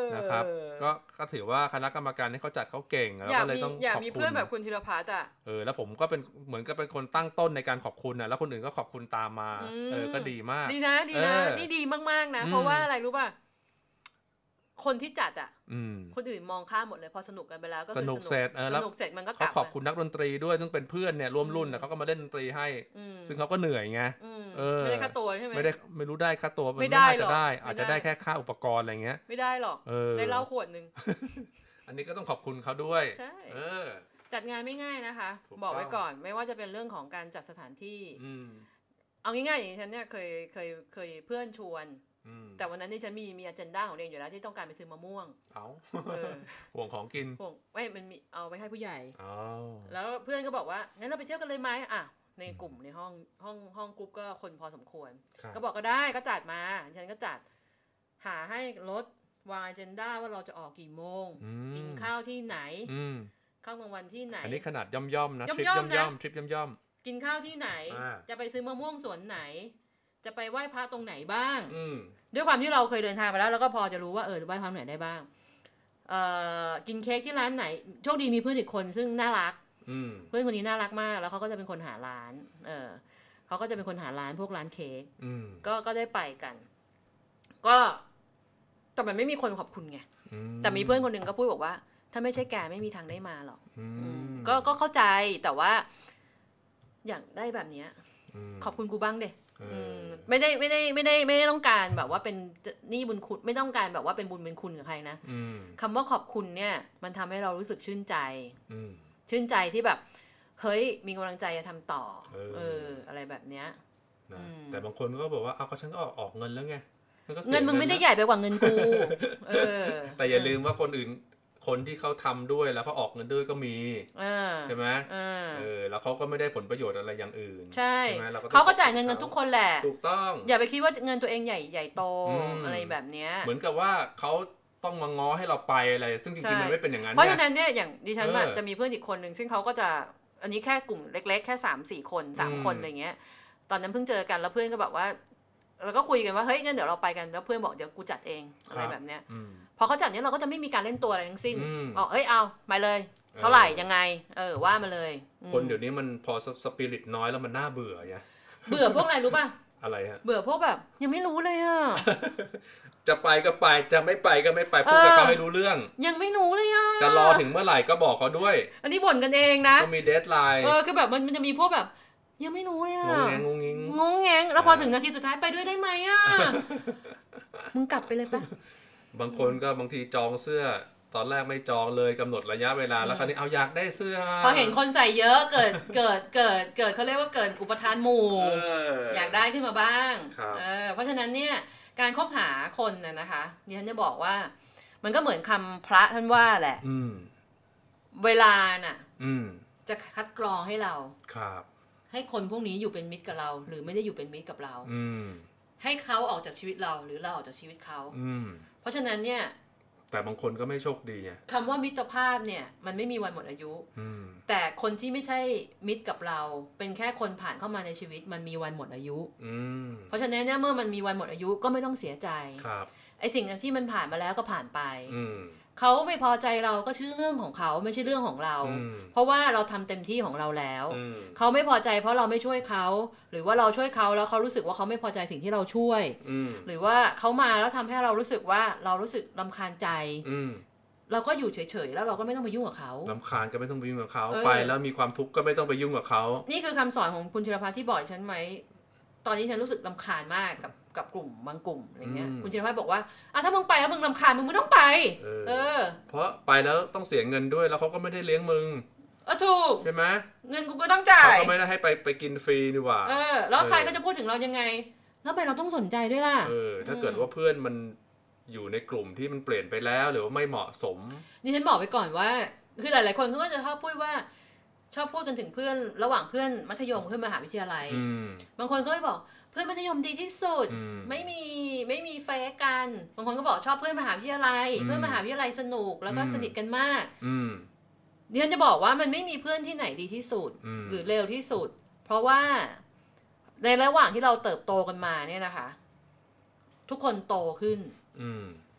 นะครับก็ถือว่าคณะกรรมการที่เขาจัดเขาเก่งแล้วก็เลยต้องขอบคุณอยากมีเพื่อนแบบคุณธีรพัฒน์แล้วผมก็เป็นเหมือนกับเป็นคนตั้งต้นในการขอบคุณนะแล้วคนอื่นก็ขอบคุณตามมาก็ดีมากดีนะนี่ดีมากๆนะเพราะว่าอะไรรู้ป่ะคนที่จัดคนอื่นมองข้ามหมดเลยพอสนุกกันไปแล้วก็คือสนุกเสร็จมันก็กลับขอบคุณนักดนตรีด้วยซึ่งเป็นเพื่อนเนี่ยร่วมรุ่นเขาก็มาเล่นดนตรีให้ซึ่งเขาก็เหนื่อยไงไม่ได้ค่าตัวใช่ไหมไม่รู้ได้ค่าตัวไม่น่าจะได้อาจจะได้แค่ค่าอุปกรณ์อะไรเงี้ยไม่ได้หรอกได้เหล้าขวดนึงอันนี้ก็ต้องขอบคุณเขาด้วยใช่จัดงานไม่ง่ายนะคะบอกไว้ก่อนไม่ว่าจะเป็นเรื่องของการจัดสถานที่เอาง่ายๆอย่างฉันเนี่ยเคยเพื่อนชวนแต่วันนั้นนี่ฉันมีอเจนดาของเองอยู่แล้วที่ต้องการไปซื้อมะม่วงห่วงของกินห่วงมันมีเอาไปให้ผู้ใหญ่แล้วเพื่อนก็บอกว่างั้นเราไปเที่ยวกันเลยไหมในกลุ่มในห้องกลุ่มก็คนพอสมควรก็บอกก็ได้ก็จัดมาฉันก็จัดหาให้รถวางอเจนดาว่าเราจะออกกี่โมงกินข้าวที่ไหนข้าวกลางวันที่ไหนอันนี้ขนาดย่อมๆนะทริปย่อมกินข้าวที่ไหนจะไปซื้อมะม่วงสวนไหนจะไปไหว้พระตรงไหนบ้างด้วยความที่เราเคยเดินทางไปแล้วก็พอจะรู้ว่าไหว้พระไหนได้บ้างกินเค้กที่ร้านไหนโชคดีมีเพื่อนอีกคนซึ่งน่ารักเพื่อนคนนี้น่ารักมากแล้วเขาก็จะเป็นคนหาร้านเขาก็จะเป็นคนหาร้านพวกร้านเค้กก็ได้ไปกันก็แต่มันไม่มีคนขอบคุณไงแต่มีเพื่อนคนหนึ่งก็พูดบอกว่าถ้าไม่ใช่แกไม่มีทางได้มาหรอกก็เข้าใจแต่ว่าอยากได้แบบนี้ขอบคุณกูบ้างเด้ไม่ได้ต้องการแบบว่าเป็นนี่บุญคุณไม่ต้องการแบบว่าเป็นบุญเป็นคุณกับใครนะคำว่าขอบคุณเนี่ยมันทำให้เรารู้สึกชื่นใจที่แบบเฮ้ยมีกำลังใจจะทำต่ออะไรแบบเนี้ยแต่บางคนก็บอกว่าก็ฉันก็ออกเงินแล้วไงเงินมึงไม่ได้ใหญ่ไปกว่าเงินกูแต่อย่าลืมว่าคนอื่นคนที่เขาทำด้วยแล้วเขาออกเงินด้วยก็มีใช่ไหมแล้วเขาก็ไม่ได้ผลประโยชน์อะไรอย่างอื่นใช่เขาก็จ่ายเงินกันทุกคนแหละถูกต้องอย่าไปคิดว่าเงินตัวเองใหญ่โตอะไรแบบเนี้ยเหมือนกับว่าเขาต้องมาง้อให้เราไปอะไรซึ่งจริงๆมันไม่เป็นอย่างนั้นเพราะฉะนั้นเนี่ยอย่างดิฉันจะมีเพื่อนอีกคนหนึ่งซึ่งเขาก็จะอันนี้แค่กลุ่มเล็กๆแค่ 3-4 คน3คนอะไรเงี้ยตอนนั้นเพิ่งเจอกันแล้วเพื่อนก็แบบว่าเราก็คุยกันว่าเฮ้ยงั้นเดี๋ยวเราไปกันแล้วเพื่อนบอกเดี๋ยวกูจัดเองอะไรแบบเนี้ยพอเขาจัดเนี้ยเราก็จะไม่มีการเล่นตัวอะไรทั้งสิ้นบอกเฮ้ยเอาไปเลยเท่าไหร่ยังไงว่ามาเลยคนเดี๋ยวนี้มันพอสปิริตน้อยแล้วมันน่าเบื่อไงเบื่อพวกอะไรรู้ป่ะอะไรฮะเบื่อพวกแบบยังไม่รู้เลยอ่ะจะไปก็ไปจะไม่ไปก็ไม่ไปพูดกับเขาให้รู้เรื่องยังไม่รู้เลยอ่ะจะรอถึงเมื่อไหร่ก็บอกเขาด้วยอันนี้บ่นกันเองนะก็มีเดดไลน์คือแบบมันจะมีพวกแบบยังไม่รู้เลยอ่ะงงแงแล้วพอถึงนาทีสุดท้ายไปด้วยได้ไหมอ่ะมึงกลับไปเลยปะบางคนก็บางทีจองเสื้อตอนแรกไม่จองเลยกำหนดระยะเวลาแล้วคราวนี้เอาอยากได้เสื้อพอเห็นคนใส่เยอะเกิดเขาเรียกว่าเกิดอุปทานหมู่อยากได้ขึ้นมาบ้างเพราะฉะนั้นเนี่ยการคบหาคนนะคะดิฉันจะบอกว่ามันก็เหมือนคำพระท่านว่าแหละเวลาน่ะจะคัดกรองให้เราให้คนพวกนี้อยู่เป็นมิตรกับเราหรือไม่ได้อยู่เป็นมิตรกับเราให้เขาออกจากชีวิตเราหรือเราออกจากชีวิตเขาเพราะฉะนั้นเนี่ยแต่บางคนก็ไม่โชคดีไงคำว่ามิตรภาพเนี่ยมันไม่มีวันหมดอายุแต่คนที่ไม่ใช่มิตรกับเราเป็นแค่คนผ่านเข้ามาในชีวิตมันมีวันหมดอายุเพราะฉะนั้นเนี่ยเมื่อมันมีวันหมดอายุก็ไม่ต้องเสียใจไอ้สิ่งที่มันผ่านมาแล้วก็ผ่านไปเขาไม่พอใจเราก็ชื่อเรื่องของเขาไม่ใช่เรื่องของเราเพราะว่าเราทำเต็มที่ของเราแล้วเขาไม่พอใจเพราะเราไม่ช่วยเขาหรือว่าเราช่วยเขาแล้วเขารู้สึกว่าเขาไม่พอใจสิ่งที่เราช่วยหรือว่าเขามาแล้วทำให้เรารู้สึกว่าเรารู้สึกรำคาญใจเราก็อยู่เฉยๆแล้วเราก็ไม่ต้องไปยุ่งกับเขารำคาญก็ไม่ต้องไปยุ่งกับเขาไปแล้วมีความทุกข์ก็ไม่ต้องไปยุ่งกับเขานี่คือคำสอนของคุณธีรพัฒน์ที่บอกฉันไหมตอนนี้ฉันรู้สึกรำคาญมากกับกลุ่มบางกลุ่มอะไรเงี้ยคุณธีรพัฒน์บอกว่าถ้ามึงไปแล้วมึงรำคาญมึงไม่ต้องไปเพราะไปแล้วต้องเสียเงินด้วยแล้วเขาก็ไม่ได้เลี้ยงมึงถูกใช่ไหมเงินกูก็ต้องจ่ายเขาก็ไม่ได้ให้ไปกินฟรีนี่หว่าแล้วใครก็จะพูดถึงเรายังไงแล้วไปเราต้องสนใจด้วยล่ะถ้าเกิดว่าเพื่อนมันอยู่ในกลุ่มที่มันเปลี่ยนไปแล้วหรือว่าไม่เหมาะสมนี่ฉันบอกไว้ก่อนว่าคือหลายๆคนเขาก็จะชอบพูดกันถึงเพื่อนระหว่างเพื่อนมัธยมเพื่อนมหาวิทยาลัยบางคนก็บอกเพื่อนมัธยมดีที่สุดไม่มีเฟกกันบางคนก็บอกชอบเพื่อนมหาวิทยาลัยเพื่อนมหาวิทยาลัยสนุกแล้วก็สนิทกันมากดิฉันจะบอกว่ามันไม่มีเพื่อนที่ไหนดีที่สุดหรือเร็วที่สุดเพราะว่าในระหว่างที่เราเติบโตกันมาเนี่ยนะคะทุกคนโตขึ้นโต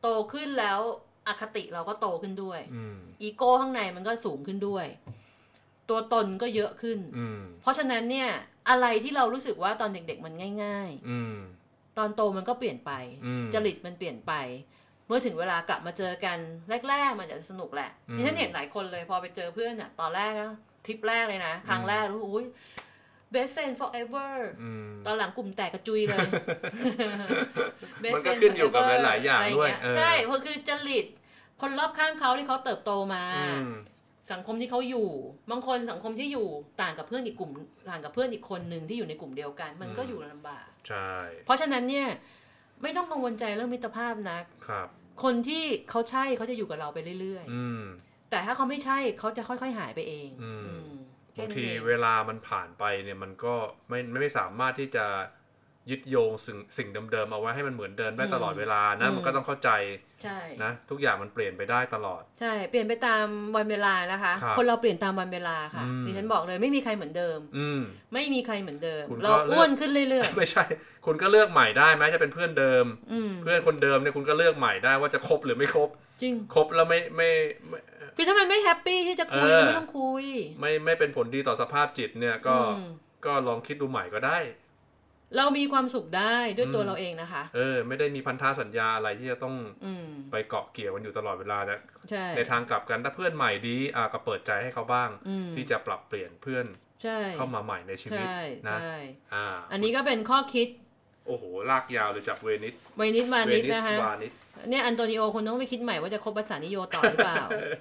โตขึ้นแล้วอคติเราก็โตขึ้นด้วยอีโก้ข้างในมันก็สูงขึ้นด้วยตัวตนก็เยอะขึ้นเพราะฉะนั้นเนี่ยอะไรที่เรารู้สึกว่าตอนเด็กๆมันง่ายๆตอนโตมันก็เปลี่ยนไปจริตมันเปลี่ยนไปเมื่อถึงเวลากลับมาเจอกันแรกๆมันจะสนุกแหละนี่ฉันเห็นหลายคนเลยพอไปเจอเพื่อนอ่ะตอนแรกนะทริปแรกเลยนะครั้งแรกรู้อุ้ย best friend forever ตอนหลังกลุ่มแตกกระจุยเลยมันก็ขึ้นอยู่กับหลายๆอย่างด้วยใช่เพราะคือจริตคนรอบข้างเขาที่เขาเติบโตมาสังคมที่เขาอยู่บางคนสังคมที่อยู่ต่างกับเพื่อนอีกกลุ่มต่างกับเพื่อนอีกคนนึงที่อยู่ในกลุ่มเดียวกันมันก็อยู่ลำบากใช่เพราะฉะนั้นเนี่ยไม่ต้องกังวลใจเรื่องมิตรภาพนะครับคนที่เขาใช่เขาจะอยู่กับเราไปเรื่อยๆแต่ถ้าเขาไม่ใช่เขาจะค่อยๆหายไปเองบางทีเวลามันผ่านไปเนี่ยมันก็ไม่สามารถที่จะยึดโยงสิ่งเดิมๆเอาไว้ให้มันเหมือนเดิมได้ตลอดเวลานะมันก็ต้องเข้าใจนะทุกอย่างมันเปลี่ยนไปได้ตลอดใช่เปลี่ยนไปตามวันเวลานะคะคนเราเปลี่ยนตามวันเวลาค่ะดิฉันบอกเลยไม่มีใครเหมือนเดิมไม่มีใครเหมือนเดิมเราอ้วนขึ้นเรื่อยๆไม่ใช่คุณก็เลือกใหม่ได้แม้จะเป็นเพื่อนเดิมเพื่อนคนเดิมเนี่ยคุณก็เลือกใหม่ได้ว่าจะคบหรือไม่คบจริงคบแล้วไม่คือถ้ามันไม่แฮปปี้ที่จะคุยไม่ต้องคุยไม่เป็นผลดีต่อสภาพจิตเนี่ยก็ลองคิดดูใหม่ก็ได้เรามีความสุขได้ด้วยตัวเราเองนะคะไม่ได้มีพันธสัญญาอะไรที่จะต้องไปเกาะเกี่ยวกันอยู่ตลอดเวลาแต่ในทางกลับกันถ้าเพื่อนใหม่ดีก็เปิดใจให้เขาบ้างที่จะปรับเปลี่ยนเพื่อนเข้ามาใหม่ในชีวิตนะอันนี้ก็เป็นข้อคิดโอ้โหลากยาวเลยจากเวนิสมานิสนะคะเนี่ยอันโตนิโอคุณต้องไปคิดใหม่ว่าจะคบภาษานิโยต่อหรือเปล่า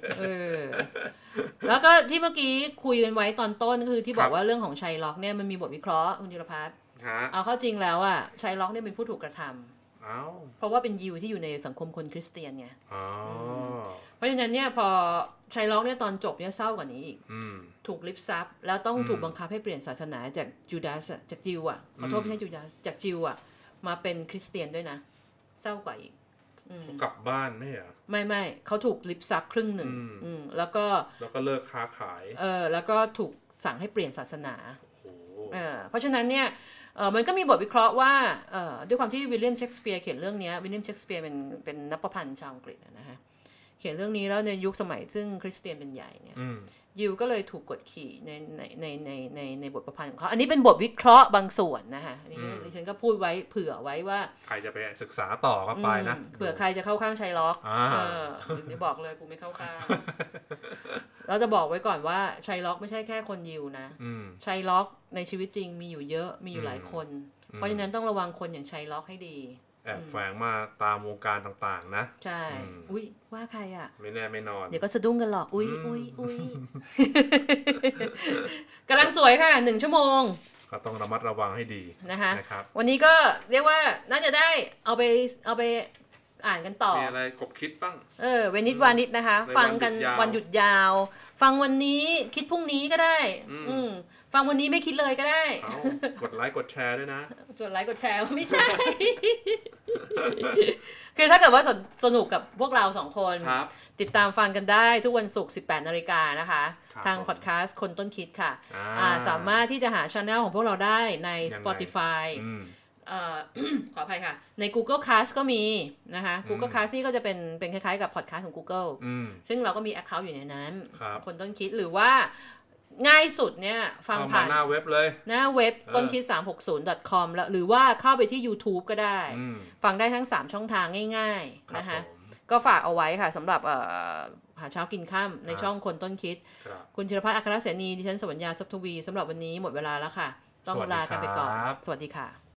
แล้วก็ที่เมื่อกี้คุยกันไว้ตอนต้นคือที่บอกว่าเรื่องของชัยล็อกเนี่ยมันมีบทวิเคราะห์คุณจิรพัฒน์เอาเข้าจริงแล้วอ่ะชัยล็อกเนี่ยเป็นผู้ถูกกระทำเพราะว่าเป็นยิวที่อยู่ในสังคมคนคริสเตียนไงเพราะฉะนั้นเนี่ยพอชัยล็อกเนี่ยตอนจบเนี่ยเศร้ากว่านี้อีกถูกลิฟซับแล้วต้องถูกบังคับให้เปลี่ยนศาสนาจากจูดาสจากจิวอ่ะขอโทษไม่ใช่จูดาสจากจิวอ่ะมาเป็นคริสเตียนด้วยนะเศร้ากว่าอีกกลับบ้านไม่เหรอไม่เขาถูกลิฟซับครึ่งหนึ่งแล้วก็เลิกค้าขายแล้วก็ถูกสั่งให้เปลี่ยนศาสนาเพราะฉะนั้นเนี่ยมันก็มีบทวิเคราะห์ว่าด้วยความที่วิลเลียมเชกสเปียร์เขียนเรื่องนี้วิลเลียมเชกสเปียร์เป็นนักประพันธ์ชาวอังกฤษนะฮะเขียนเรื่องนี้แล้วในยุคสมัยซึ่งคริสเตียนเป็นใหญ่เนี่ยยิวก็เลยถูกกดขี่ในบทประพันธ์ของเขาอันนี้เป็นบทวิเคราะห์บางส่วนนะคะอันนี้ดิฉันก็พูดไว้เผื่อไว้ว่าใครจะไปศึกษาต่อก็ไปนะเผื่อใครจะเข้าข้างชัยล็อกเดี๋ยวบอกเลยกูไม่เข้าข้างเราจะบอกไว้ก่อนว่าชัยล็อกไม่ใช่แค่คนยิวนะชัยล็อกในชีวิตจริงมีอยู่เยอะมีอยู่หลายคนเพราะฉะนั้นต้องระวังคนอย่างชัยล็อกให้ดีแอบแฝงมาตามวงการต่างๆนะใช่อุ๊ยว่าใครอ่ะไม่แน่ไม่นอนเดี๋ยวก็สะดุ้งกันหรอกอุ๊ยกำลังสวยค่ะ1 ชั่วโมงก็ต้องระมัดระวังให้ดีนะคะวันนี้ก็เรียกว่าน่าจะได้เอาไปอ่านกันต่อมีอะไรขบคิดบ้างเวนิสวานิชนะคะฟังกันวันหยุดยาวฟังวันนี้คิดพรุ่งนี้ก็ได้ฟังวันนี้ไม่คิดเลยก็ได้กดไลค์กดแชร์ด้วยนะกดไลค์กดแชร์ไม่ใช่ คือถ้าเกิดว่าสนุกกับพวกเรา2 คนติดตามฟังกันได้ทุกวันศุกร์ 18:00 น.นะคะทางพอดแคสต์คนต้นคิดค่ะสามารถที่จะหา channel ของพวกเราได้ใน Spotify ขออภัยค่ะใน Google Cast ก็มีนะคะ Google Cast นี่ก็จะเป็นคล้ายๆกับพอดแคสต์ของ Google ซึ่งเราก็มี account อยู่ในนั้นคนต้นคิดหรือว่าง่ายสุดเนี่ยฟังผ่านหน้าเว็บเลยหน้าเว็บต้นคิด 360.com แล้วหรือว่าเข้าไปที่ YouTube ก็ได้ฟังได้ทั้ง3ช่องทางง่ายๆนะคะก็ฝากเอาไว้ค่ะสำหรับหาเช้ากินค่ำในช่องคนต้นคิดคุณธีรพัฒน์อัครเสนีดิฉันสวรรยาทรัพย์ทวีสำหรับวันนี้หมดเวลาแล้วค่ะต้องลากันไปก่อนสวัสดีค่ะ